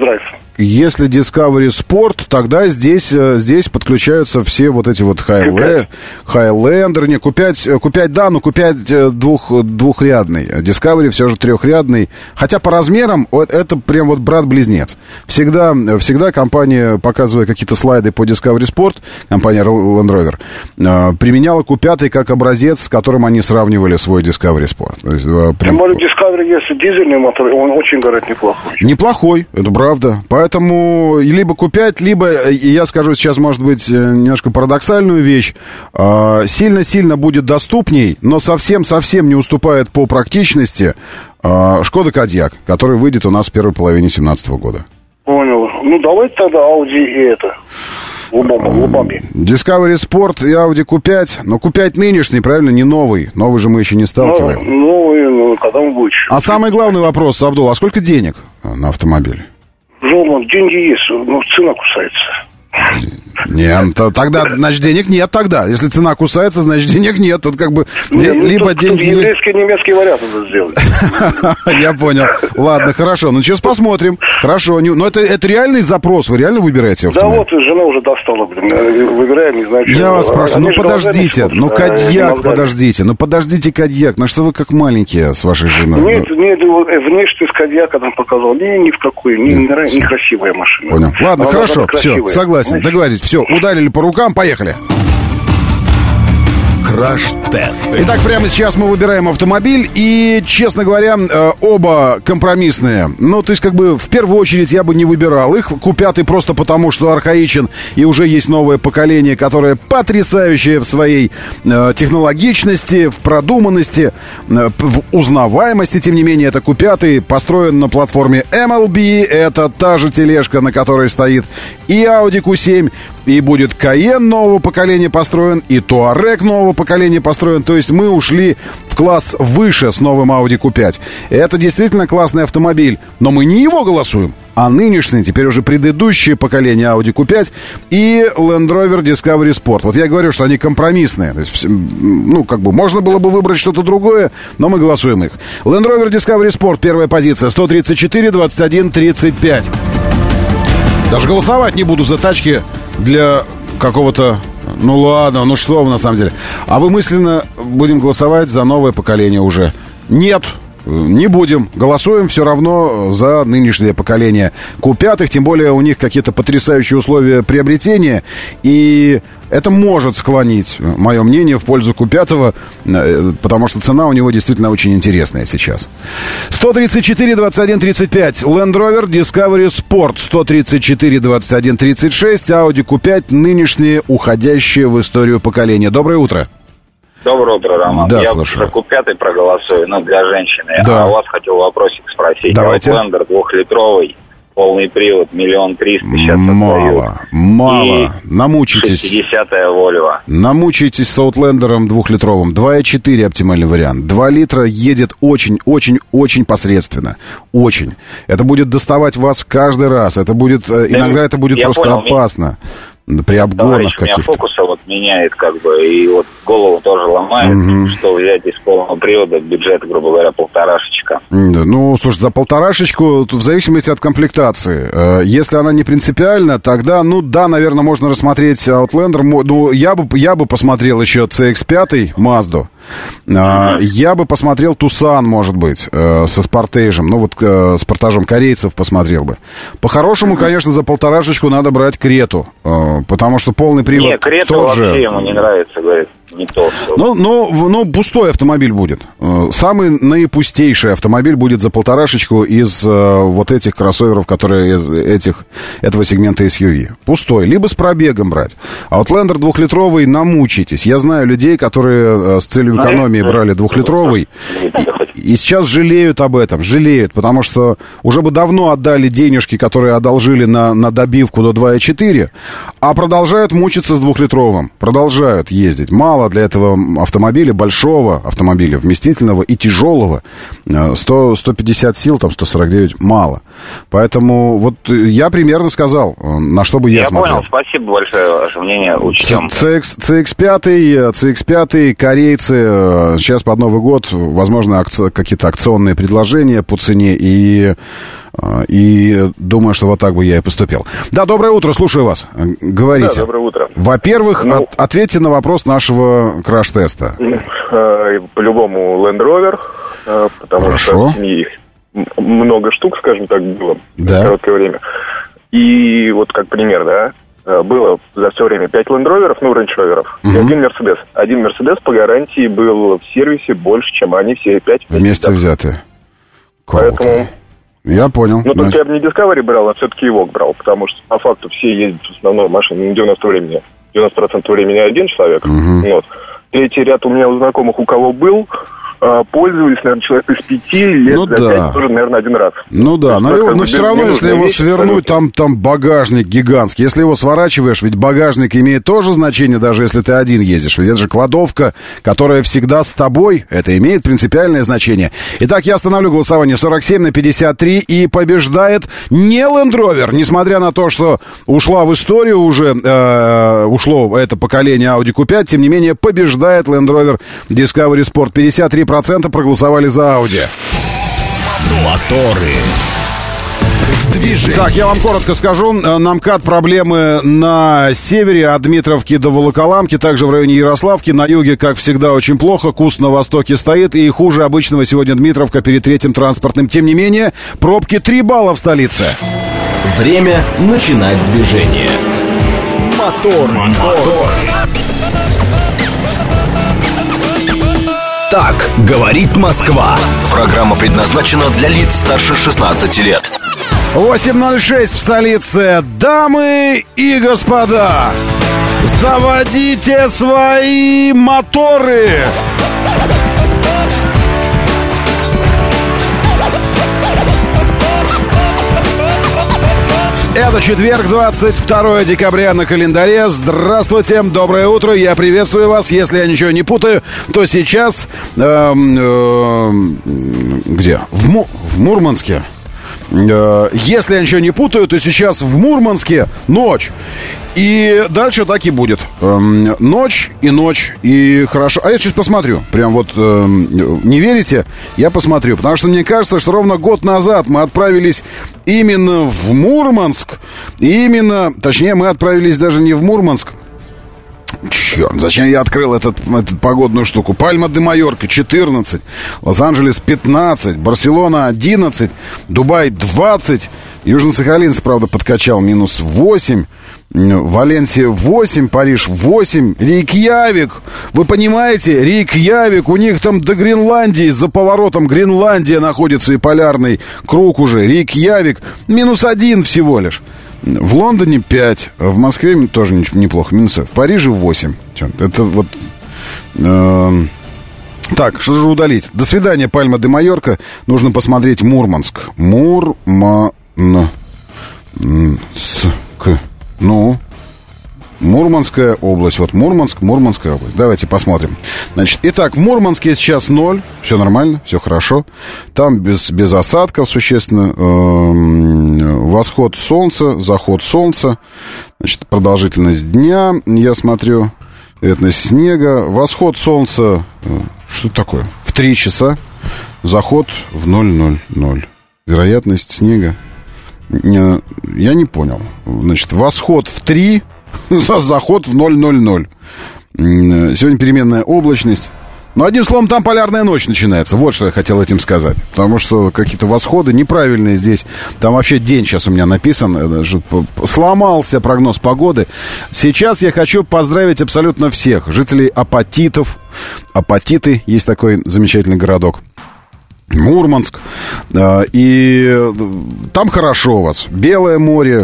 Если Discovery Sport, тогда здесь подключаются все вот эти вот Highlander, не, Q5, да, но Q5 двухрядный. Discovery все же трехрядный. Хотя по размерам это прям вот брат-близнец. Всегда компания, показывая какие-то слайды по Discovery Sport, компания Land Rover, применяла Q5 как образец, с которым они сравнивали свой Discovery Sport. То есть, тем более Discovery, если дизельный мотор, он очень, говорят, неплохой. Неплохой, это правда. Поэтому либо Q5, либо, я скажу сейчас, может быть, немножко парадоксальную вещь, сильно-сильно будет доступней, но совсем не уступает по практичности Шкода Кодиак, который выйдет у нас в первой половине 2017 года. Понял. Ну, давайте тогда Audi и это. Лобами. Discovery Sport и Audi Q5. Но Q5 нынешний, правильно, не новый. Новый же мы еще не сталкиваем. Новый, когда он будет? А самый главный вопрос, Абдул, а сколько денег на автомобиль? Ну, деньги есть, но цена кусается. Нет, тогда, значит, денег нет тогда. Если цена кусается, значит, денег нет. Тут как бы либо деньги... Еврейский, немецкий вариант надо сделать. Я понял. Ладно, хорошо. Ну, сейчас посмотрим. Хорошо. Но это реальный запрос? Вы реально выбираете автомобиль? Да вот, жена уже достала. Выбираем, не знаю, что. Я вас спрашиваю, подождите. Кодиак, подождите, Кодиак. Ну, что вы как маленькие с вашей женой? Нет, внешность Кодиака там показал. Ни в какую, некрасивая машина. Понял. Ладно, хорошо, все, согласен. Договорились. Все, ударили по рукам, поехали. Краш-тест. Итак, прямо сейчас мы выбираем автомобиль. И, честно говоря, оба компромиссные. Ну, то есть, как бы, в первую очередь я бы не выбирал их. Q5 просто потому, что архаичен. И уже есть новое поколение, которое потрясающее в своей технологичности, в продуманности, в узнаваемости. Тем не менее, это Q5 построен на платформе MLB. Это та же тележка, на которой стоит и Audi Q7, и будет Cayenne нового поколения построен, и Touareg нового поколения построен. То есть мы ушли в класс выше с новым Audi Q5. Это действительно классный автомобиль. Но мы не его голосуем, а нынешнее, теперь уже предыдущее поколение Audi Q5 и Land Rover Discovery Sport. Вот я говорю, что они компромиссные. То есть, ну, как бы, можно было бы выбрать что-то другое, но мы голосуем их. Land Rover Discovery Sport, первая позиция, 134, 21, 35. Даже голосовать не буду за тачки для какого-то... Ну ладно, ну что вы на самом деле. А вы мысленно будем голосовать за новое поколение уже? Нет, не будем. Голосуем все равно за нынешнее поколение Q5, тем более у них какие-то потрясающие условия приобретения. И это может склонить мое мнение в пользу Q5, потому что цена у него действительно очень интересная сейчас. 134, 21, 35. Land Rover Discovery Sport. 134, 21, 36. Audi Q5, нынешнее, уходящее в историю поколение. Доброе утро. Доброе утро, Роман. Да, я слушаю. за Q5 проголосую, для женщины. Да. А у вас хотел вопросик спросить. Давайте. Outlander 2-литровый, полный привод, 1 300 000 сейчас Мало. Намучитесь. 60-я Volvo. Намучаетесь с Outlander'ом 2-литровым. 2,4 оптимальный вариант. 2 литра едет очень посредственно. Очень. Это будет доставать вас каждый раз. Это будет, иногда это будет просто понял, опасно. При обгонах каких-то. каких-то. Фокуса меняет и голову тоже ломает, что взять из полного привода, бюджет, грубо говоря, 1,5. Ну, слушай, за 1,5, тут в зависимости от комплектации. Если она не принципиальна, тогда, наверное, можно рассмотреть Outlander. Ну, я бы посмотрел еще CX-5 Mazda. Я бы посмотрел Tucson, может быть, со спортажем. Спортажем корейцев посмотрел бы. По-хорошему, конечно, за 1,5 надо брать Крету. Потому что полный привод... Нет, Крета вообще ему не нравится, говорит. Не то, что... пустой автомобиль будет. Самый наипустейший автомобиль будет за 1,5 из вот этих кроссоверов, которые из этого сегмента SUV. Пустой. Либо с пробегом брать. Outlander 2-литровый, намучитесь. Я знаю людей, которые с целью экономии брали 2-литровый и сейчас жалеют об этом. Жалеют, потому что уже бы давно отдали денежки, которые одолжили на добивку до 2,4, а продолжают мучиться с 2-литровым. Продолжают ездить. Мало для этого автомобиля, большого автомобиля, вместительного и тяжелого. 150 сил, 149, мало. Поэтому я примерно сказал, на что бы я смотрел. Я понял, спасибо большое, ваше мнение, учтем. CX-5, корейцы, сейчас под Новый год, возможно, какие-то акционные предложения по цене, и думаю, что вот так бы я и поступил. Да, доброе утро, слушаю вас. Говорите. Да, доброе утро. Во-первых, ответьте на вопрос нашего краш-теста. По-любому Land Rover, потому что в семье их много штук, скажем так, было в короткое время. И вот как пример, да, было за все время 5 Land Rover'ов, ну, Range Rover'ов, и один Mercedes. Один Mercedes по гарантии был в сервисе больше, чем они все 5 вместе взятые. Поэтому... Я понял. Ну, только я бы не Discovery брал, а все-таки Evoque брал, потому что по факту все ездят в основной машине 90% времени один человек. Вот. Третий ряд у меня у знакомых, у кого был, пользовались, наверное, человек из 5 лет, ну, за да. 5 тоже, наверное, один раз. Ну да, но все равно, если его свернуть, там багажник гигантский. Если его сворачиваешь, ведь багажник имеет тоже значение, даже если ты один ездишь. Ведь это же кладовка, которая всегда с тобой. Это имеет принципиальное значение. Итак, я остановлю голосование 47-53, и побеждает не Land Rover, несмотря на то, что ушла в историю уже, ушло это поколение Audi Q5, тем не менее, побеждает Land Rover Discovery Sport. 53% проголосовали за Audi. Моторы. Так, я вам коротко скажу. На МКАД проблемы на севере от Дмитровки до Волоколамки, также в районе Ярославки. На юге, как всегда, очень плохо. Куст на востоке стоит. И хуже обычного сегодня Дмитровка перед третьим транспортным. Тем не менее, пробки 3 балла в столице. Время начинать движение. Мотор. Так говорит Москва. Программа предназначена для лиц старше 16 лет. 8:06 в столице. Дамы и господа, заводите свои моторы. Это четверг, 22 декабря на календаре. Здравствуйте, доброе утро, я приветствую вас. Если я ничего не путаю, то сейчас... где? В Мурманске. Если я ничего не путаю, то сейчас в Мурманске ночь. И дальше так и будет. Ночь, и хорошо. А я сейчас посмотрю. Прям вот не верите? Я посмотрю. Потому что мне кажется, что ровно год назад мы отправились именно в Мурманск. Точнее, мы отправились даже не в Мурманск. Черт, зачем я открыл эту погодную штуку? Пальма-де-Майорка 14, Лос-Анджелес 15, Барселона 11, Дубай 20, Южно-Сахалинск, правда, подкачал минус 8, Валенсия 8, Париж 8, Рейкьявик. Вы понимаете, Рейкьявик, у них там до Гренландии, за поворотом Гренландия находится и полярный круг уже. Рейкьявик минус 1 всего лишь. В Лондоне 5, в Москве тоже неплохо, минусы. В Париже 8. Это вот... Так, что же удалить? До свидания, Пальма-де-Майорка. Нужно посмотреть Мурманск. Мурманская область. Вот Мурманская область. Давайте посмотрим. Значит, итак, в Мурманске сейчас 0. Все нормально, все хорошо. Там без осадков существенно. Восход солнца, заход солнца. Значит, продолжительность дня, я смотрю. Вероятность снега. Восход солнца, что такое? В 3 часа. Заход в 0:00. Вероятность снега. Я не понял. Значит, восход в 3, заход в 0:00. Сегодня переменная облачность. Но, одним словом, там полярная ночь начинается. Вот что я хотел этим сказать. Потому что какие-то восходы неправильные здесь. Там вообще день сейчас у меня написан. Сломался прогноз погоды. Сейчас я хочу поздравить абсолютно всех жителей Апатитов. Апатиты, есть такой замечательный городок. Мурманск. И там хорошо у вас. Белое море,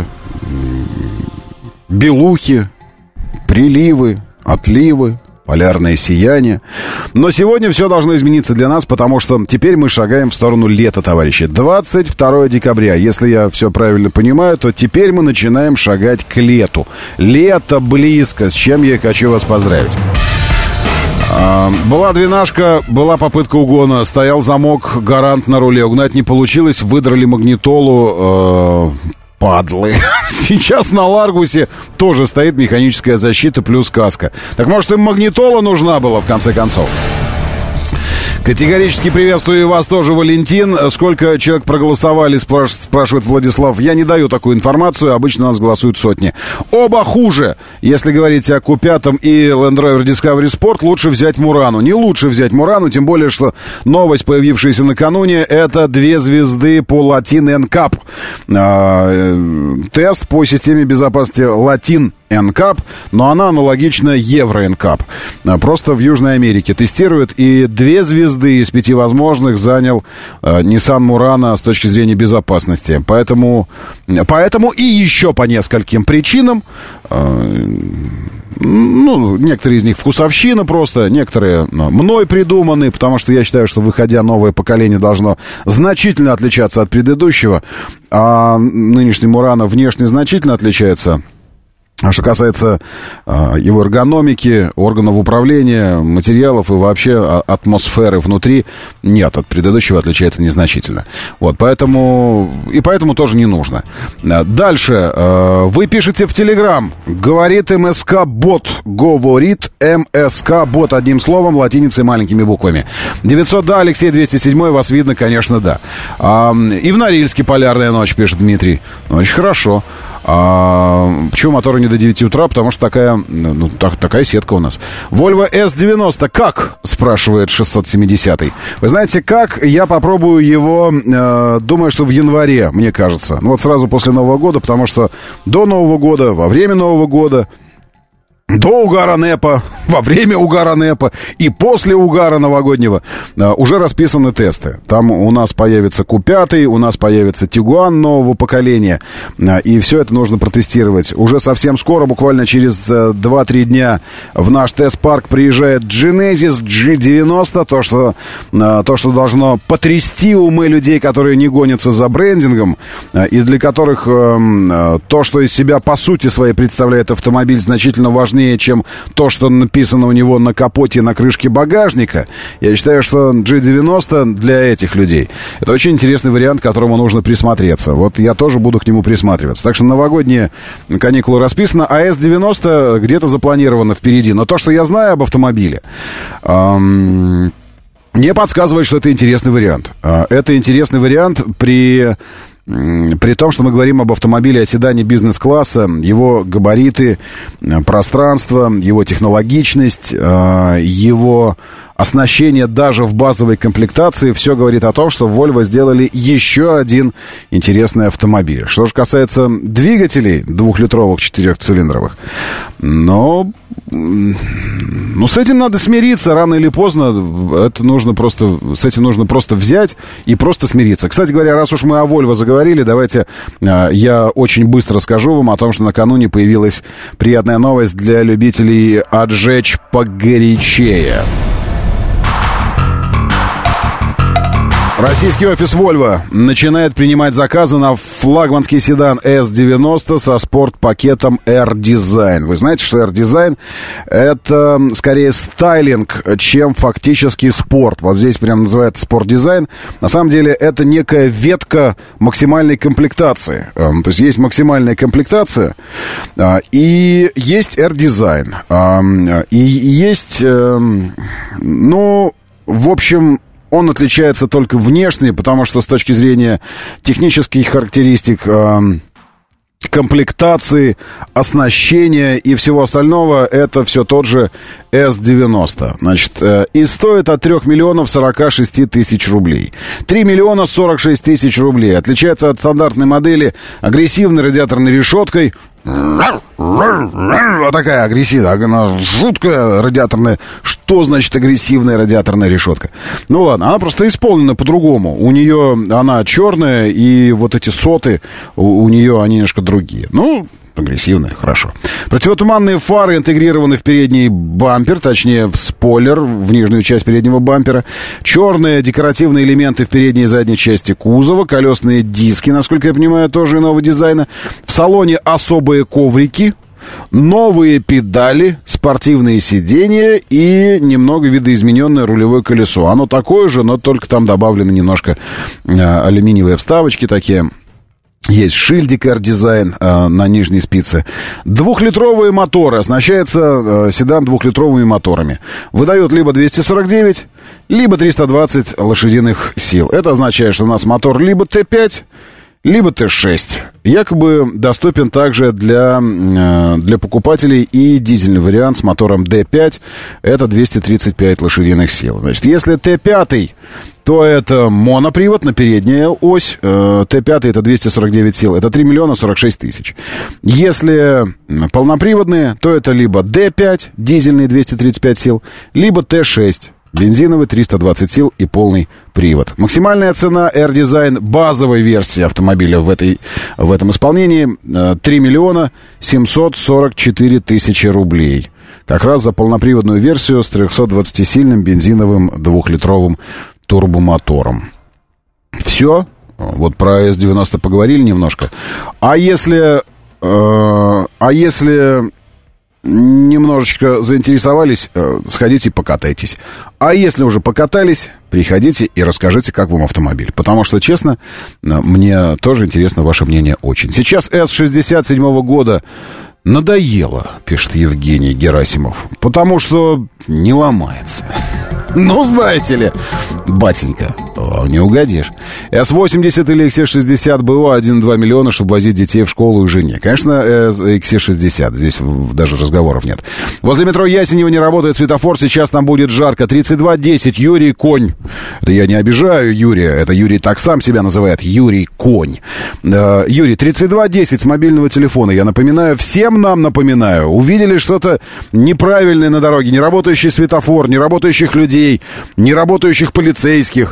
белухи, приливы, отливы, полярное сияние. Но сегодня все должно измениться для нас, потому что теперь мы шагаем в сторону лета, товарищи. 22 декабря. Если я все правильно понимаю, то теперь мы начинаем шагать к лету. Лето близко, с чем я хочу вас поздравить. Была двенашка, была попытка угона. Стоял замок, гарант на руле. Угнать не получилось, выдрали магнитолу. Падлы. Сейчас на Ларгусе тоже стоит механическая защита плюс каска. Так может им магнитола нужна была в конце концов? Категорически приветствую и вас тоже, Валентин. Сколько человек проголосовали, спрашивает Владислав. Я не даю такую информацию, обычно у нас голосуют сотни. Оба хуже. Если говорить о Q5 и Land Rover Discovery Sport, лучше взять Мурану. Не лучше взять Мурану, тем более, что новость, появившаяся накануне, это 2 звезды по Latin NCAP. Тест по системе безопасности Latin NCAP, но она аналогична Евро NCAP. Просто в Южной Америке тестируют, и 2 звезды из 5 возможных занял Nissan Murano с точки зрения безопасности. Поэтому и еще по нескольким причинам, некоторые из них вкусовщина просто, некоторые мной придуманы, потому что я считаю, что, выходя, новое поколение должно значительно отличаться от предыдущего, а нынешний Murano внешне значительно отличается. А что касается его эргономики, органов управления, материалов и вообще атмосферы внутри, нет, от предыдущего отличается незначительно. Вот, поэтому тоже не нужно. Дальше. Вы пишете в Телеграм. Говорит МСК-бот. Говорит МСК-бот. Одним словом, латиницей, маленькими буквами. 900, да, Алексей, 207, вас видно, конечно, да. И в Норильске полярная ночь, пишет Дмитрий. Очень хорошо. Почему моторы не до 9 утра? Потому что такая сетка у нас. Volvo S90 как? Спрашивает 670-й. Вы знаете, как? Я попробую его, думаю, что в январе, мне кажется. Вот сразу после Нового года, потому что до Нового года, во время Нового года, до угара НЭПа, во время угара НЭПа и после угара новогоднего уже расписаны тесты. Там у нас появится Q5, у нас появится Tiguan нового поколения, и все это нужно протестировать. Уже совсем скоро, буквально через 2-3 дня, в наш тест-парк приезжает Genesis G90, то, что должно потрясти умы людей, которые не гонятся за брендингом, и для которых то, что из себя по сути своей представляет автомобиль, значительно важнее, чем то, что написано у него на капоте и на крышке багажника. Я считаю, что G90 для этих людей — это очень интересный вариант, к которому нужно присмотреться. Вот я тоже буду к нему присматриваться. Так что новогодние каникулы расписаны, а S90 где-то запланировано впереди. Но то, что я знаю об автомобиле, мне подсказывает, что это интересный вариант. Это интересный вариант при том, что мы говорим об автомобиле, о седане бизнес-класса, его габариты, пространство, его технологичность, его оснащение даже в базовой комплектации, все говорит о том, что Volvo сделали еще один интересный автомобиль. Что же касается двигателей 2-литровых 4-цилиндровых, с этим надо смириться рано или поздно. С этим нужно просто взять и просто смириться. Кстати говоря, раз уж мы о Volvo заговорили, давайте я очень быстро скажу вам о том, что накануне появилась приятная новость для любителей отжечь погорячее. Российский офис Volvo начинает принимать заказы на флагманский седан S90 со спорт-пакетом R-Design. Вы знаете, что R-Design — это скорее стайлинг, чем фактически спорт. Вот здесь прям называется спорт-дизайн. На самом деле это некая ветка максимальной комплектации. То есть есть максимальная комплектация и есть R-Design. И есть, в общем... Он отличается только внешне, потому что с точки зрения технических характеристик, комплектации, оснащения и всего остального, это все тот же S90. Значит, и стоит от 3 миллионов 46 тысяч рублей. 3 миллиона 46 тысяч рублей. Отличается от стандартной модели агрессивной радиаторной решеткой. Вот такая агрессивная, она жуткая радиаторная. Что значит агрессивная радиаторная решетка? Ну ладно, она просто исполнена по-другому. У нее она черная, и вот эти соты у нее они немножко другие. Агрессивная, хорошо. Противотуманные фары интегрированы в передний бампер, точнее в спойлер, в нижнюю часть переднего бампера. Черные декоративные элементы в передней и задней части кузова. Колесные диски, насколько я понимаю, тоже иного дизайна. В салоне особые коврики. Новые педали, спортивные сиденья и немного видоизмененное рулевое колесо. Оно такое же, но только там добавлены немножко алюминиевые вставочки такие. Есть Шильдик Air Design на нижней спице. 2-литровые моторы. Оснащается седан 2-литровыми моторами. Выдает либо 249, либо 320 лошадиных сил. Это означает, что у нас мотор либо Т5, либо Т6. Якобы доступен также для покупателей и дизельный вариант с мотором Д5. Это 235 лошадиных сил. Значит, если Т5, то это монопривод на передняя ось. Т5 это 249 сил. Это 3 миллиона 46 тысяч. Если полноприводные, то это либо Д5, дизельный 235 сил, либо Т6. Бензиновый, 320 сил и полный привод. Максимальная цена Air Design базовой версии автомобиля в этом исполнении 3 миллиона 744 тысячи рублей. Как раз за полноприводную версию с 320-сильным бензиновым 2-литровым турбомотором. Все. Вот про S90 поговорили немножко. А если немножечко заинтересовались, сходите покатайтесь. А если уже покатались, приходите и расскажите, как вам автомобиль. Потому что, честно, мне тоже интересно ваше мнение очень. Сейчас С-67 года надоело, пишет Евгений Герасимов, потому что не ломается. Ну, знаете ли, батенька, не угодишь. С-80 или XC60 БУ 1,2 миллиона, чтобы возить детей в школу и жене. Конечно, XC60, здесь даже разговоров нет. Возле метро Ясенево не работает светофор, сейчас там будет жарко. 3210, Юрий Конь. Это я не обижаю Юрия, это Юрий так сам себя называет, Юрий Конь. Юрий, 3210 с мобильного телефона, я напоминаю, всем нам напоминаю. Увидели что-то неправильное на дороге, неработающий светофор, неработающих людей, неработающих полицейских.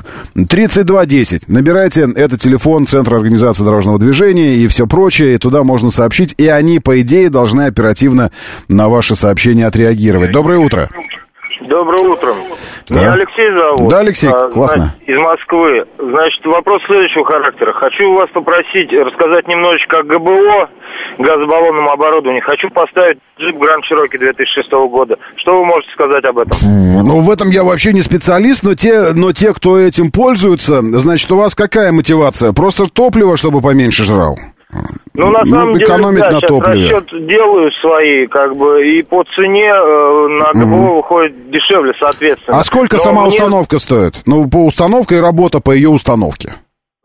3210. Набирайте, это телефон Центра организации дорожного движения и все прочее, и туда можно сообщить, и они, по идее, должны оперативно на ваши сообщения отреагировать. Доброе утро. Доброе утро. Да. Меня Алексей зовут. Да, Алексей, классно. Из Москвы. Значит, вопрос следующего характера. Хочу вас попросить рассказать немножечко о ГБО, газобаллонном оборудовании. Хочу поставить джип Grand Cherokee 2006 года. Что вы можете сказать об этом? Ну, в этом я вообще не специалист, но те, кто этим пользуются, значит, у вас какая мотивация? Просто топливо, чтобы поменьше жрал? Ну, на самом деле, экономить да, на сейчас топливе. расчет делаю свои, как бы, и по цене на ГБО выходит дешевле, соответственно. А сколько сама установка стоит? Ну, по установке и работа по ее установке.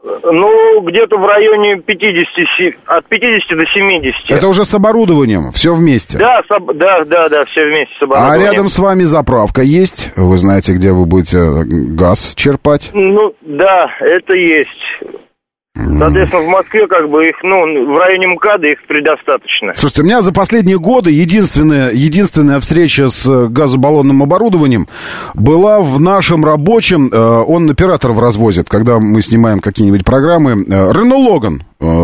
Ну, где-то в районе 50, от 50 до 70. Это уже с оборудованием, все вместе? Да, все вместе с оборудованием. А рядом с вами заправка есть? Вы знаете, где вы будете газ черпать? Ну, да, это есть. Соответственно, в Москве, как бы, их, в районе МКАДа их предостаточно. Слушайте, у меня за последние годы единственная встреча с газобаллонным оборудованием была в нашем рабочем, он операторов развозит, когда мы снимаем какие-нибудь программы, Renault Logan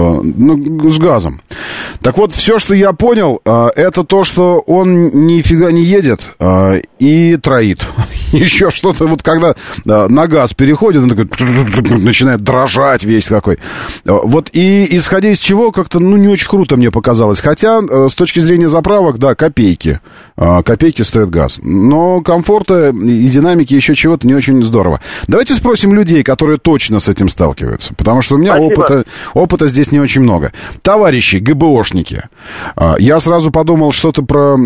с газом. Так вот, все, что я понял, это то, что он нифига не едет и троит. Еще что-то, вот когда на газ переходит, он такой начинает дрожать весь такой. Вот и исходя из чего, как-то, не очень круто мне показалось. Хотя, с точки зрения заправок, да, копейки. Копейки стоит газ. Но комфорта и динамики еще чего-то не очень здорово. Давайте спросим людей, которые точно с этим сталкиваются. Потому что у меня опыта здесь не очень много. Товарищи, ГБОшники, я сразу подумал что-то про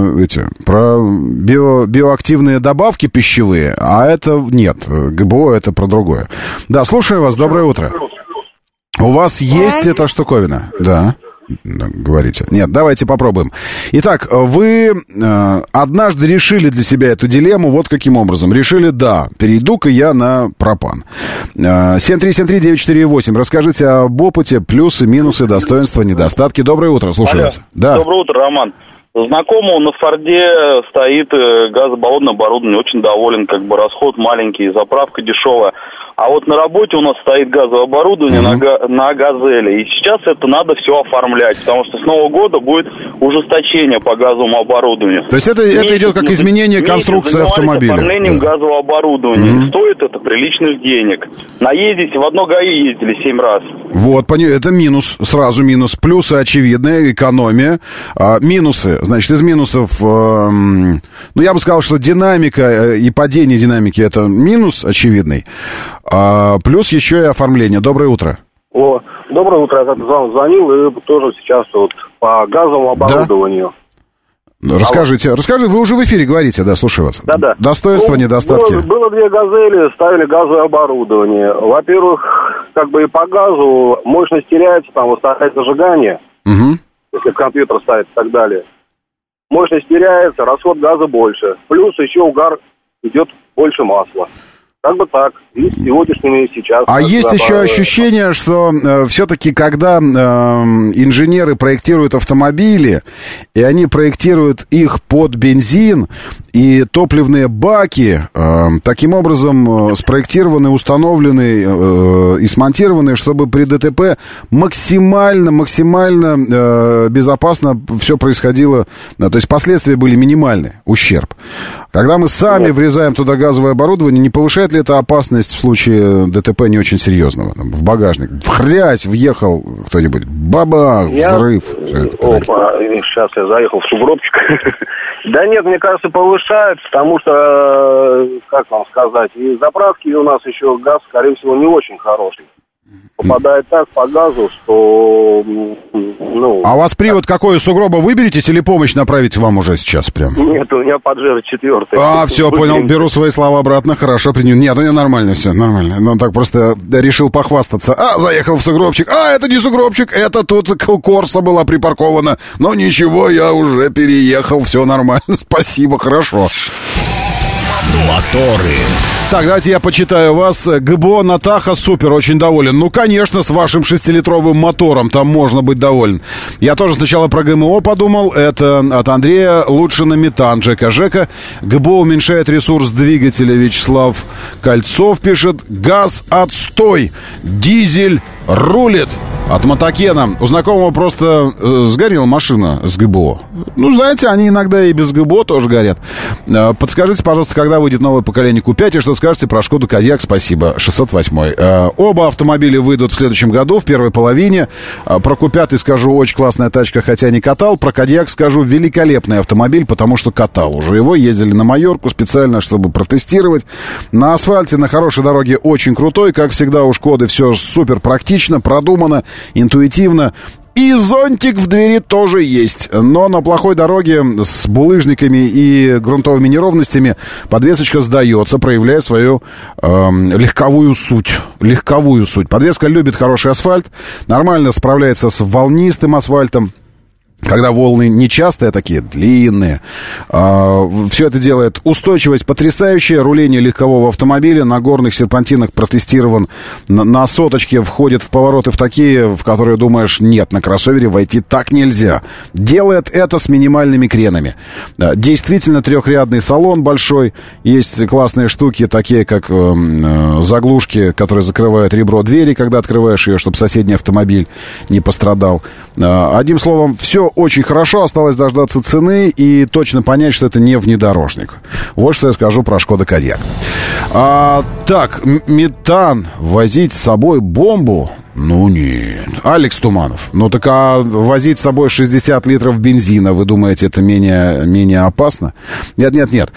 биоактивные добавки пищевые, а это нет. ГБО это про другое. Да, слушаю вас, доброе утро. У вас есть эта штуковина? Да. Говорите. Нет, давайте попробуем. Итак, вы однажды решили для себя эту дилемму вот каким образом. Решили, да, перейду-ка я на пропан. 7373948. Расскажите об опыте, плюсы, минусы, достоинства, недостатки. Доброе утро, слушаю вас. Да. Доброе утро, Роман. Знакомому на Форде стоит газобаллонное оборудование, очень доволен, как бы расход маленький, заправка дешевая. А вот на работе у нас стоит газовое оборудование на «Газели». И сейчас это надо все оформлять, потому что с Нового года будет ужесточение по газовому оборудованию. То есть это идет как изменение конструкции автомобиля? Оформлением газового оборудования. Стоит это приличных денег. Наездите, в одно ГАИ ездили 7 раз. Вот, это минус, сразу минус. Плюсы очевидные, экономия. Минусы, значит, из минусов, я бы сказал, что динамика и падение динамики — это минус очевидный. Плюс еще и оформление. Доброе утро. Доброе утро, я звонил и тоже сейчас вот по газовому оборудованию. Расскажите, вы уже в эфире говорите, да, слушаю вас. Да. Достоинства, недостатки. Было две «Газели», ставили газовое оборудование. Во-первых, как бы и по газу мощность теряется, там выставляет зажигание, если компьютер ставит и так далее. Мощность теряется, расход газа больше. Плюс еще угар идет больше масла. Как бы так. И сегодняшними сейчас. А есть еще ощущение, что все-таки, когда инженеры проектируют автомобили, и они проектируют их под бензин, и топливные баки таким образом спроектированы, установлены и смонтированы, чтобы при ДТП максимально безопасно все происходило. То есть последствия были минимальны, ущерб. Когда мы сами врезаем туда газовое оборудование, не повышает ли это опасность в случае ДТП не очень серьезного? Там, в багажник, в хрясь въехал кто-нибудь, бабах, взрыв. Сейчас я заехал в сугробчик. Да нет, мне кажется, повышает, потому что, как вам сказать, и заправки у нас еще газ, скорее всего, не очень хороший. Попадает так по газу, что... А у вас привод какой, из сугроба выберетесь или помощь направить вам уже сейчас прям? Нет, у меня Паджеро 4. Все, понял, беру свои слова обратно, хорошо, принял. Нет, у меня нормально все, нормально. Но он так просто решил похвастаться. Заехал в сугробчик. Это не сугробчик, это тут Корса была припаркована. Но ничего, я уже переехал, все нормально, спасибо, хорошо. Моторы. Так, давайте я почитаю вас. ГБО Натаха супер, очень доволен. Ну, конечно, с вашим 6-литровым мотором там можно быть доволен. Я тоже сначала про ГМО подумал. Это от Андрея. Лучше на метан. Жека. ГБО уменьшает ресурс двигателя. Вячеслав Кольцов пишет. Газ отстой. Дизель рулит. От Мотокена. У знакомого просто сгорела машина с ГБО. Ну, знаете, они иногда и без ГБО тоже горят. Подскажите, пожалуйста, когда выйдет новое поколение Q5 и что скажете про Шкоду Кодиак? Спасибо. 608. Оба автомобиля выйдут в следующем году, в первой половине. Про Q5 скажу, очень классная тачка, хотя не катал. Про Кодиак скажу, великолепный автомобиль, потому что катал уже его. Ездили на Майорку специально, чтобы протестировать. На асфальте, на хорошей дороге очень крутой. Как всегда, у Шкоды все супер практично, продумано, интуитивно. И зонтик в двери тоже есть. Но на плохой дороге с булыжниками и грунтовыми неровностями подвесочка сдается, проявляя свою легковую суть. Подвеска любит хороший асфальт, нормально справляется с волнистым асфальтом. Когда волны нечастые, такие длинные. Все это делает устойчивость потрясающая. Руление легкового автомобиля на горных серпантинах протестирован. На соточке входит в повороты в такие, в которые думаешь, нет, на кроссовере войти так нельзя. Делает это с минимальными кренами. Действительно трехрядный салон большой. Есть классные штуки, такие как заглушки, которые закрывают ребро двери, когда открываешь ее, чтобы соседний автомобиль не пострадал. Одним словом, все очень хорошо, осталось дождаться цены и точно понять, что это не внедорожник. Вот что я скажу про Шкода Кодиак. Так, метан, возить с собой бомбу? Ну нет. Алекс Туманов. Ну так возить с собой 60 литров бензина, вы думаете, это менее опасно? Нет.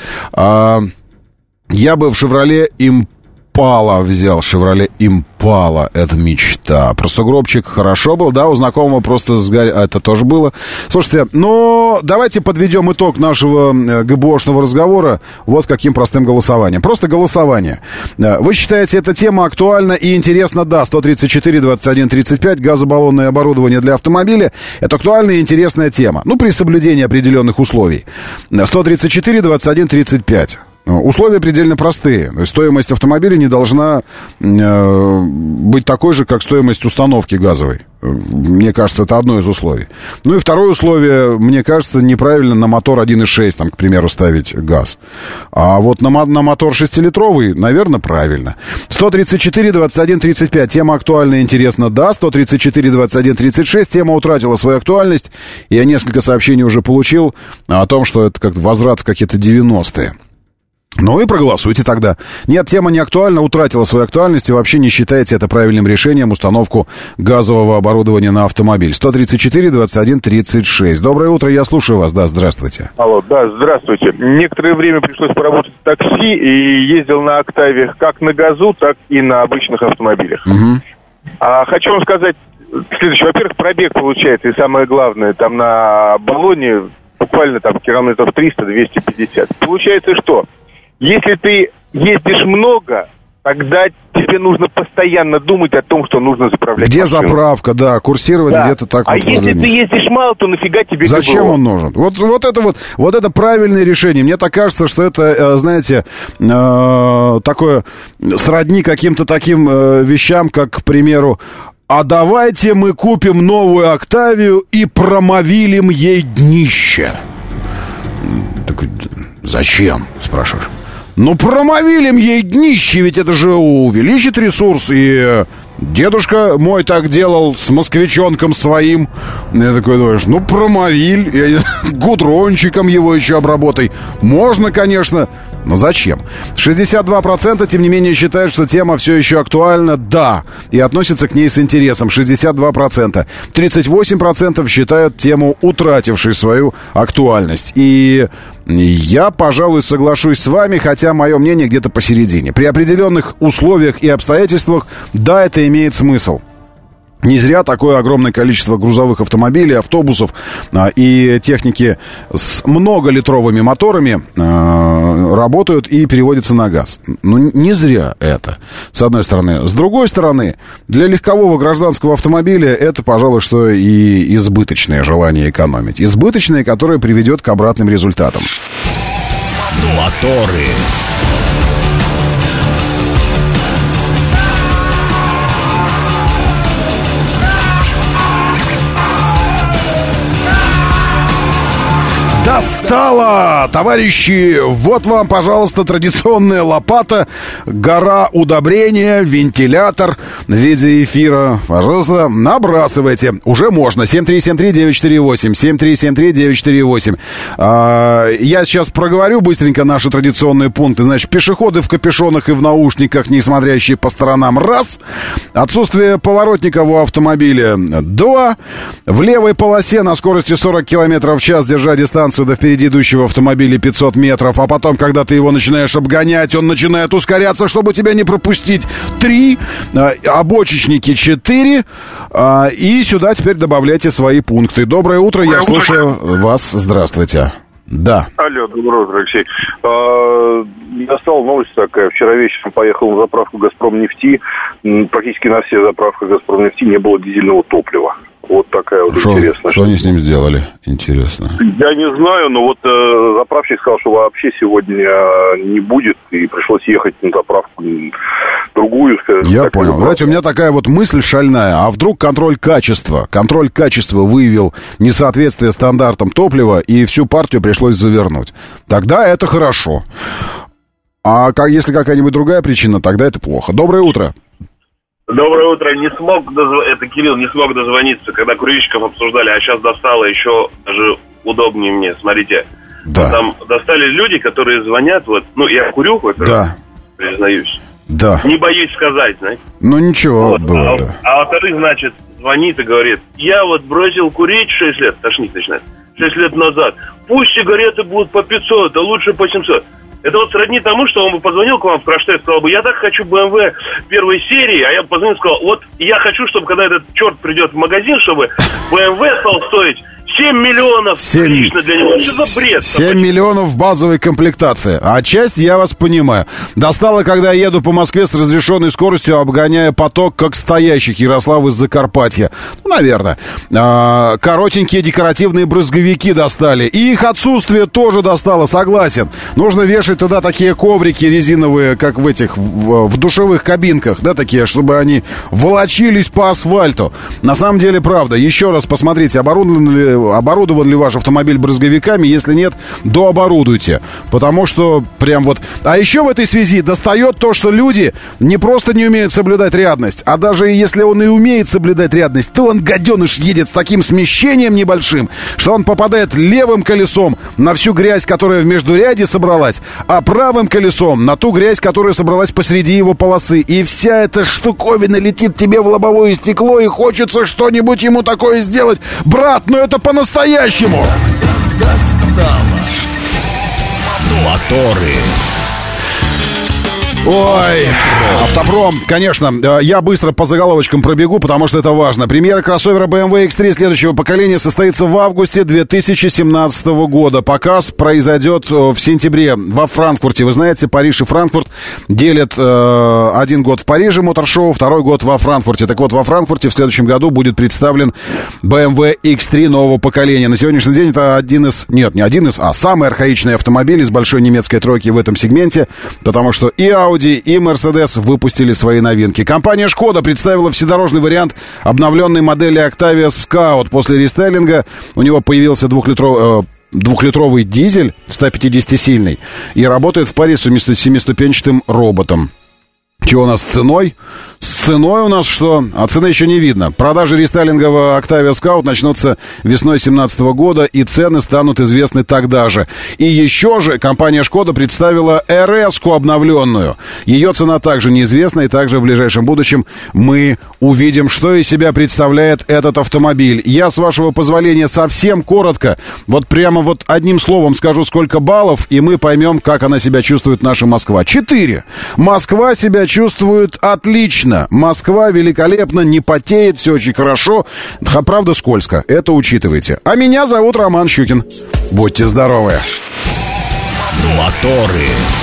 Я бы в «Шевроле Импала» взял. «Шевроле Импала» — это мечта. Про сугробчик хорошо был, да, у знакомого просто это тоже было. Слушайте, давайте подведем итог нашего ГБОшного разговора вот каким простым голосованием. Просто голосование. Вы считаете, эта тема актуальна и интересна? Да, 134-21-35, газобаллонное оборудование для автомобиля. Это актуальная и интересная тема. При соблюдении определенных условий. 134-21-35. Условия предельно простые. Стоимость автомобиля не должна быть такой же, как стоимость установки газовой. Мне кажется, это одно из условий. И второе условие, мне кажется, неправильно на мотор 1.6, там, к примеру, ставить газ. А вот на мотор 6-литровый, наверное, правильно. 134-21-35. Тема актуальна и интересна, да. 134-21-36. Тема утратила свою актуальность. Я несколько сообщений уже получил о том, что это как возврат в какие-то 90-е. И проголосуйте тогда. Нет, тема не актуальна, утратила свою актуальность и вообще не считаете это правильным решением установку газового оборудования на автомобиль. 134-21-36. Доброе утро, я слушаю вас. Да, здравствуйте. Алло, да, здравствуйте. Некоторое время пришлось поработать в такси и ездил на «Октаве как на газу, так и на обычных автомобилях. Хочу вам сказать следующее. Во-первых, пробег получается, и самое главное, там на баллоне буквально там километров 300-250. Получается, что если ты ездишь много, тогда тебе нужно постоянно думать о том, что нужно заправлять Где машину. Заправка, да, курсировать где-то так. А вот если ты ездишь мало, то нафига тебе Зачем ГБО? он нужен? Вот это правильное решение. Мне так кажется, что это, знаете, такое сродни каким-то таким вещам, как, к примеру, а давайте мы купим новую Октавию и промовилим ей днище. Так, зачем, спрашиваешь? Ну, промовилим ей днище, ведь это же увеличит ресурс. И дедушка мой так делал с москвичонком своим. Я такой думаешь, ну, промовиль, гудрончиком его еще обработай. Можно, конечно, но зачем? 62%, тем не менее, считают, что тема все еще актуальна, да, и относятся к ней с интересом. 62%. 38% считают тему утратившей свою актуальность. И я, пожалуй, соглашусь с вами, хотя мое мнение где-то посередине. При определенных условиях и обстоятельствах, да, это имеет смысл. Не зря такое огромное количество грузовых автомобилей, автобусов и техники с многолитровыми моторами работают и переводятся на газ. Ну, не зря это, с одной стороны. С другой стороны, для легкового гражданского автомобиля это, пожалуй, что и избыточное желание экономить. Избыточное, которое приведет к обратным результатам. Моторы. Достало, товарищи! Вот вам, пожалуйста, традиционная лопата, гора удобрения, вентилятор в виде эфира. Пожалуйста, набрасывайте. Уже можно. 7373948. 7373948. Я сейчас проговорю быстренько наши традиционные пункты. Значит, пешеходы в капюшонах и в наушниках, не смотрящие по сторонам. Раз. Отсутствие поворотника у автомобиля. Два. В левой полосе на скорости 40 км в час держа дистанцию до впереди идущего автомобиля 500 метров, а потом, когда ты его начинаешь обгонять, он начинает ускоряться, чтобы тебя не пропустить. 3. Обочечники 4. И сюда теперь добавляйте свои пункты. Доброе утро, я слушаю вас. Здравствуйте. Да. Алло, доброе утро, Алексей. Достал новость такая. Вчера вечером поехал на заправку «Газпромнефти». Практически на всех заправках «Газпромнефти» не было дизельного топлива. Вот такая вот интересная. Что они с ним сделали? Интересно. Я не знаю, но вот заправщик сказал, что вообще сегодня не будет, и пришлось ехать на заправку другую. Я понял. Знаете, у меня такая вот мысль шальная. А вдруг контроль качества выявил несоответствие стандартам топлива, и всю партию пришлось завернуть. Тогда это хорошо. А если какая-нибудь другая причина, тогда это плохо. Доброе утро. Доброе утро. Это Кирилл, не смог дозвониться, когда курильщиков обсуждали, а сейчас достало еще даже удобнее мне. Смотрите, да. Там достали люди, которые звонят, вот, ну, я курю, во-первых, признаюсь. Да. Не боюсь сказать, знаете. Ну, ничего, вот, было, да. А во-вторых, значит, звонит и говорит, я вот бросил курить 6 лет, тошнить начинает, 6 лет назад. Пусть сигареты будут по 500, а лучше по 700. Это вот сродни тому, что он бы позвонил к вам в Кронштадт и сказал бы, я так хочу BMW первой серии, а я бы позвонил и сказал, вот я хочу, чтобы когда этот черт придет в магазин, чтобы BMW стал стоить 7 миллионов лично для него. Что за бред? 7 миллионов базовой комплектации. А часть я вас понимаю. Достало, когда я еду по Москве с разрешенной скоростью, обгоняя поток, как стоящих Ярослав из Закарпатья. Ну, наверное. Коротенькие декоративные брызговики достали. И их отсутствие тоже достало, согласен. Нужно вешать туда такие коврики резиновые, как в этих, в душевых кабинках, да, такие, чтобы они волочились по асфальту. На самом деле, правда. Еще раз посмотрите, оборудован ли ваш автомобиль брызговиками. Если нет, дооборудуйте. Потому что прям вот... А еще в этой связи достает то, что люди не просто не умеют соблюдать рядность, а даже если он и умеет соблюдать рядность, то он, гаденыш, едет с таким смещением небольшим, что он попадает левым колесом на всю грязь, которая в междуряде собралась, а правым колесом на ту грязь, которая собралась посреди его полосы. И вся эта штуковина летит тебе в лобовое стекло, и хочется что-нибудь ему такое сделать. Брат, ну это по-настоящему. Моторы. Ой, автопром, конечно, я быстро по заголовочкам пробегу, потому что это важно. Премьера кроссовера BMW X3 следующего поколения состоится в августе 2017 года. Показ произойдет в сентябре во Франкфурте. Вы знаете, Париж и Франкфурт делят один год в Париже моторшоу, второй год во Франкфурте. Так вот, во Франкфурте в следующем году будет представлен BMW X3 нового поколения. На сегодняшний день это самый архаичный автомобиль из большой немецкой тройки в этом сегменте, потому что и Audi, и Mercedes выпустили свои новинки. Компания Шкода представила вседорожный вариант обновленной модели Octavia Scout. После рестайлинга у него появился двухлитровый дизель 150-сильный и работает в паре с 7-ступенчатым роботом. Чего у нас с ценой? С ценой у нас что? А цены еще не видно. Продажи рестайлингового Octavia Scout начнутся весной 2017 года, и цены станут известны тогда же. И еще же компания Шкода представила RS-ку обновленную. Ее цена также неизвестна, и также в ближайшем будущем мы увидим, что из себя представляет этот автомобиль. Я, с вашего позволения, совсем коротко, прямо одним словом скажу, сколько баллов, и мы поймем, как она себя чувствует, наша Москва. 4. Москва себя чувствует отлично. Москва великолепно, не потеет, все очень хорошо. Правда, скользко. Это учитывайте. А меня зовут Роман Щукин. Будьте здоровы. Моторы.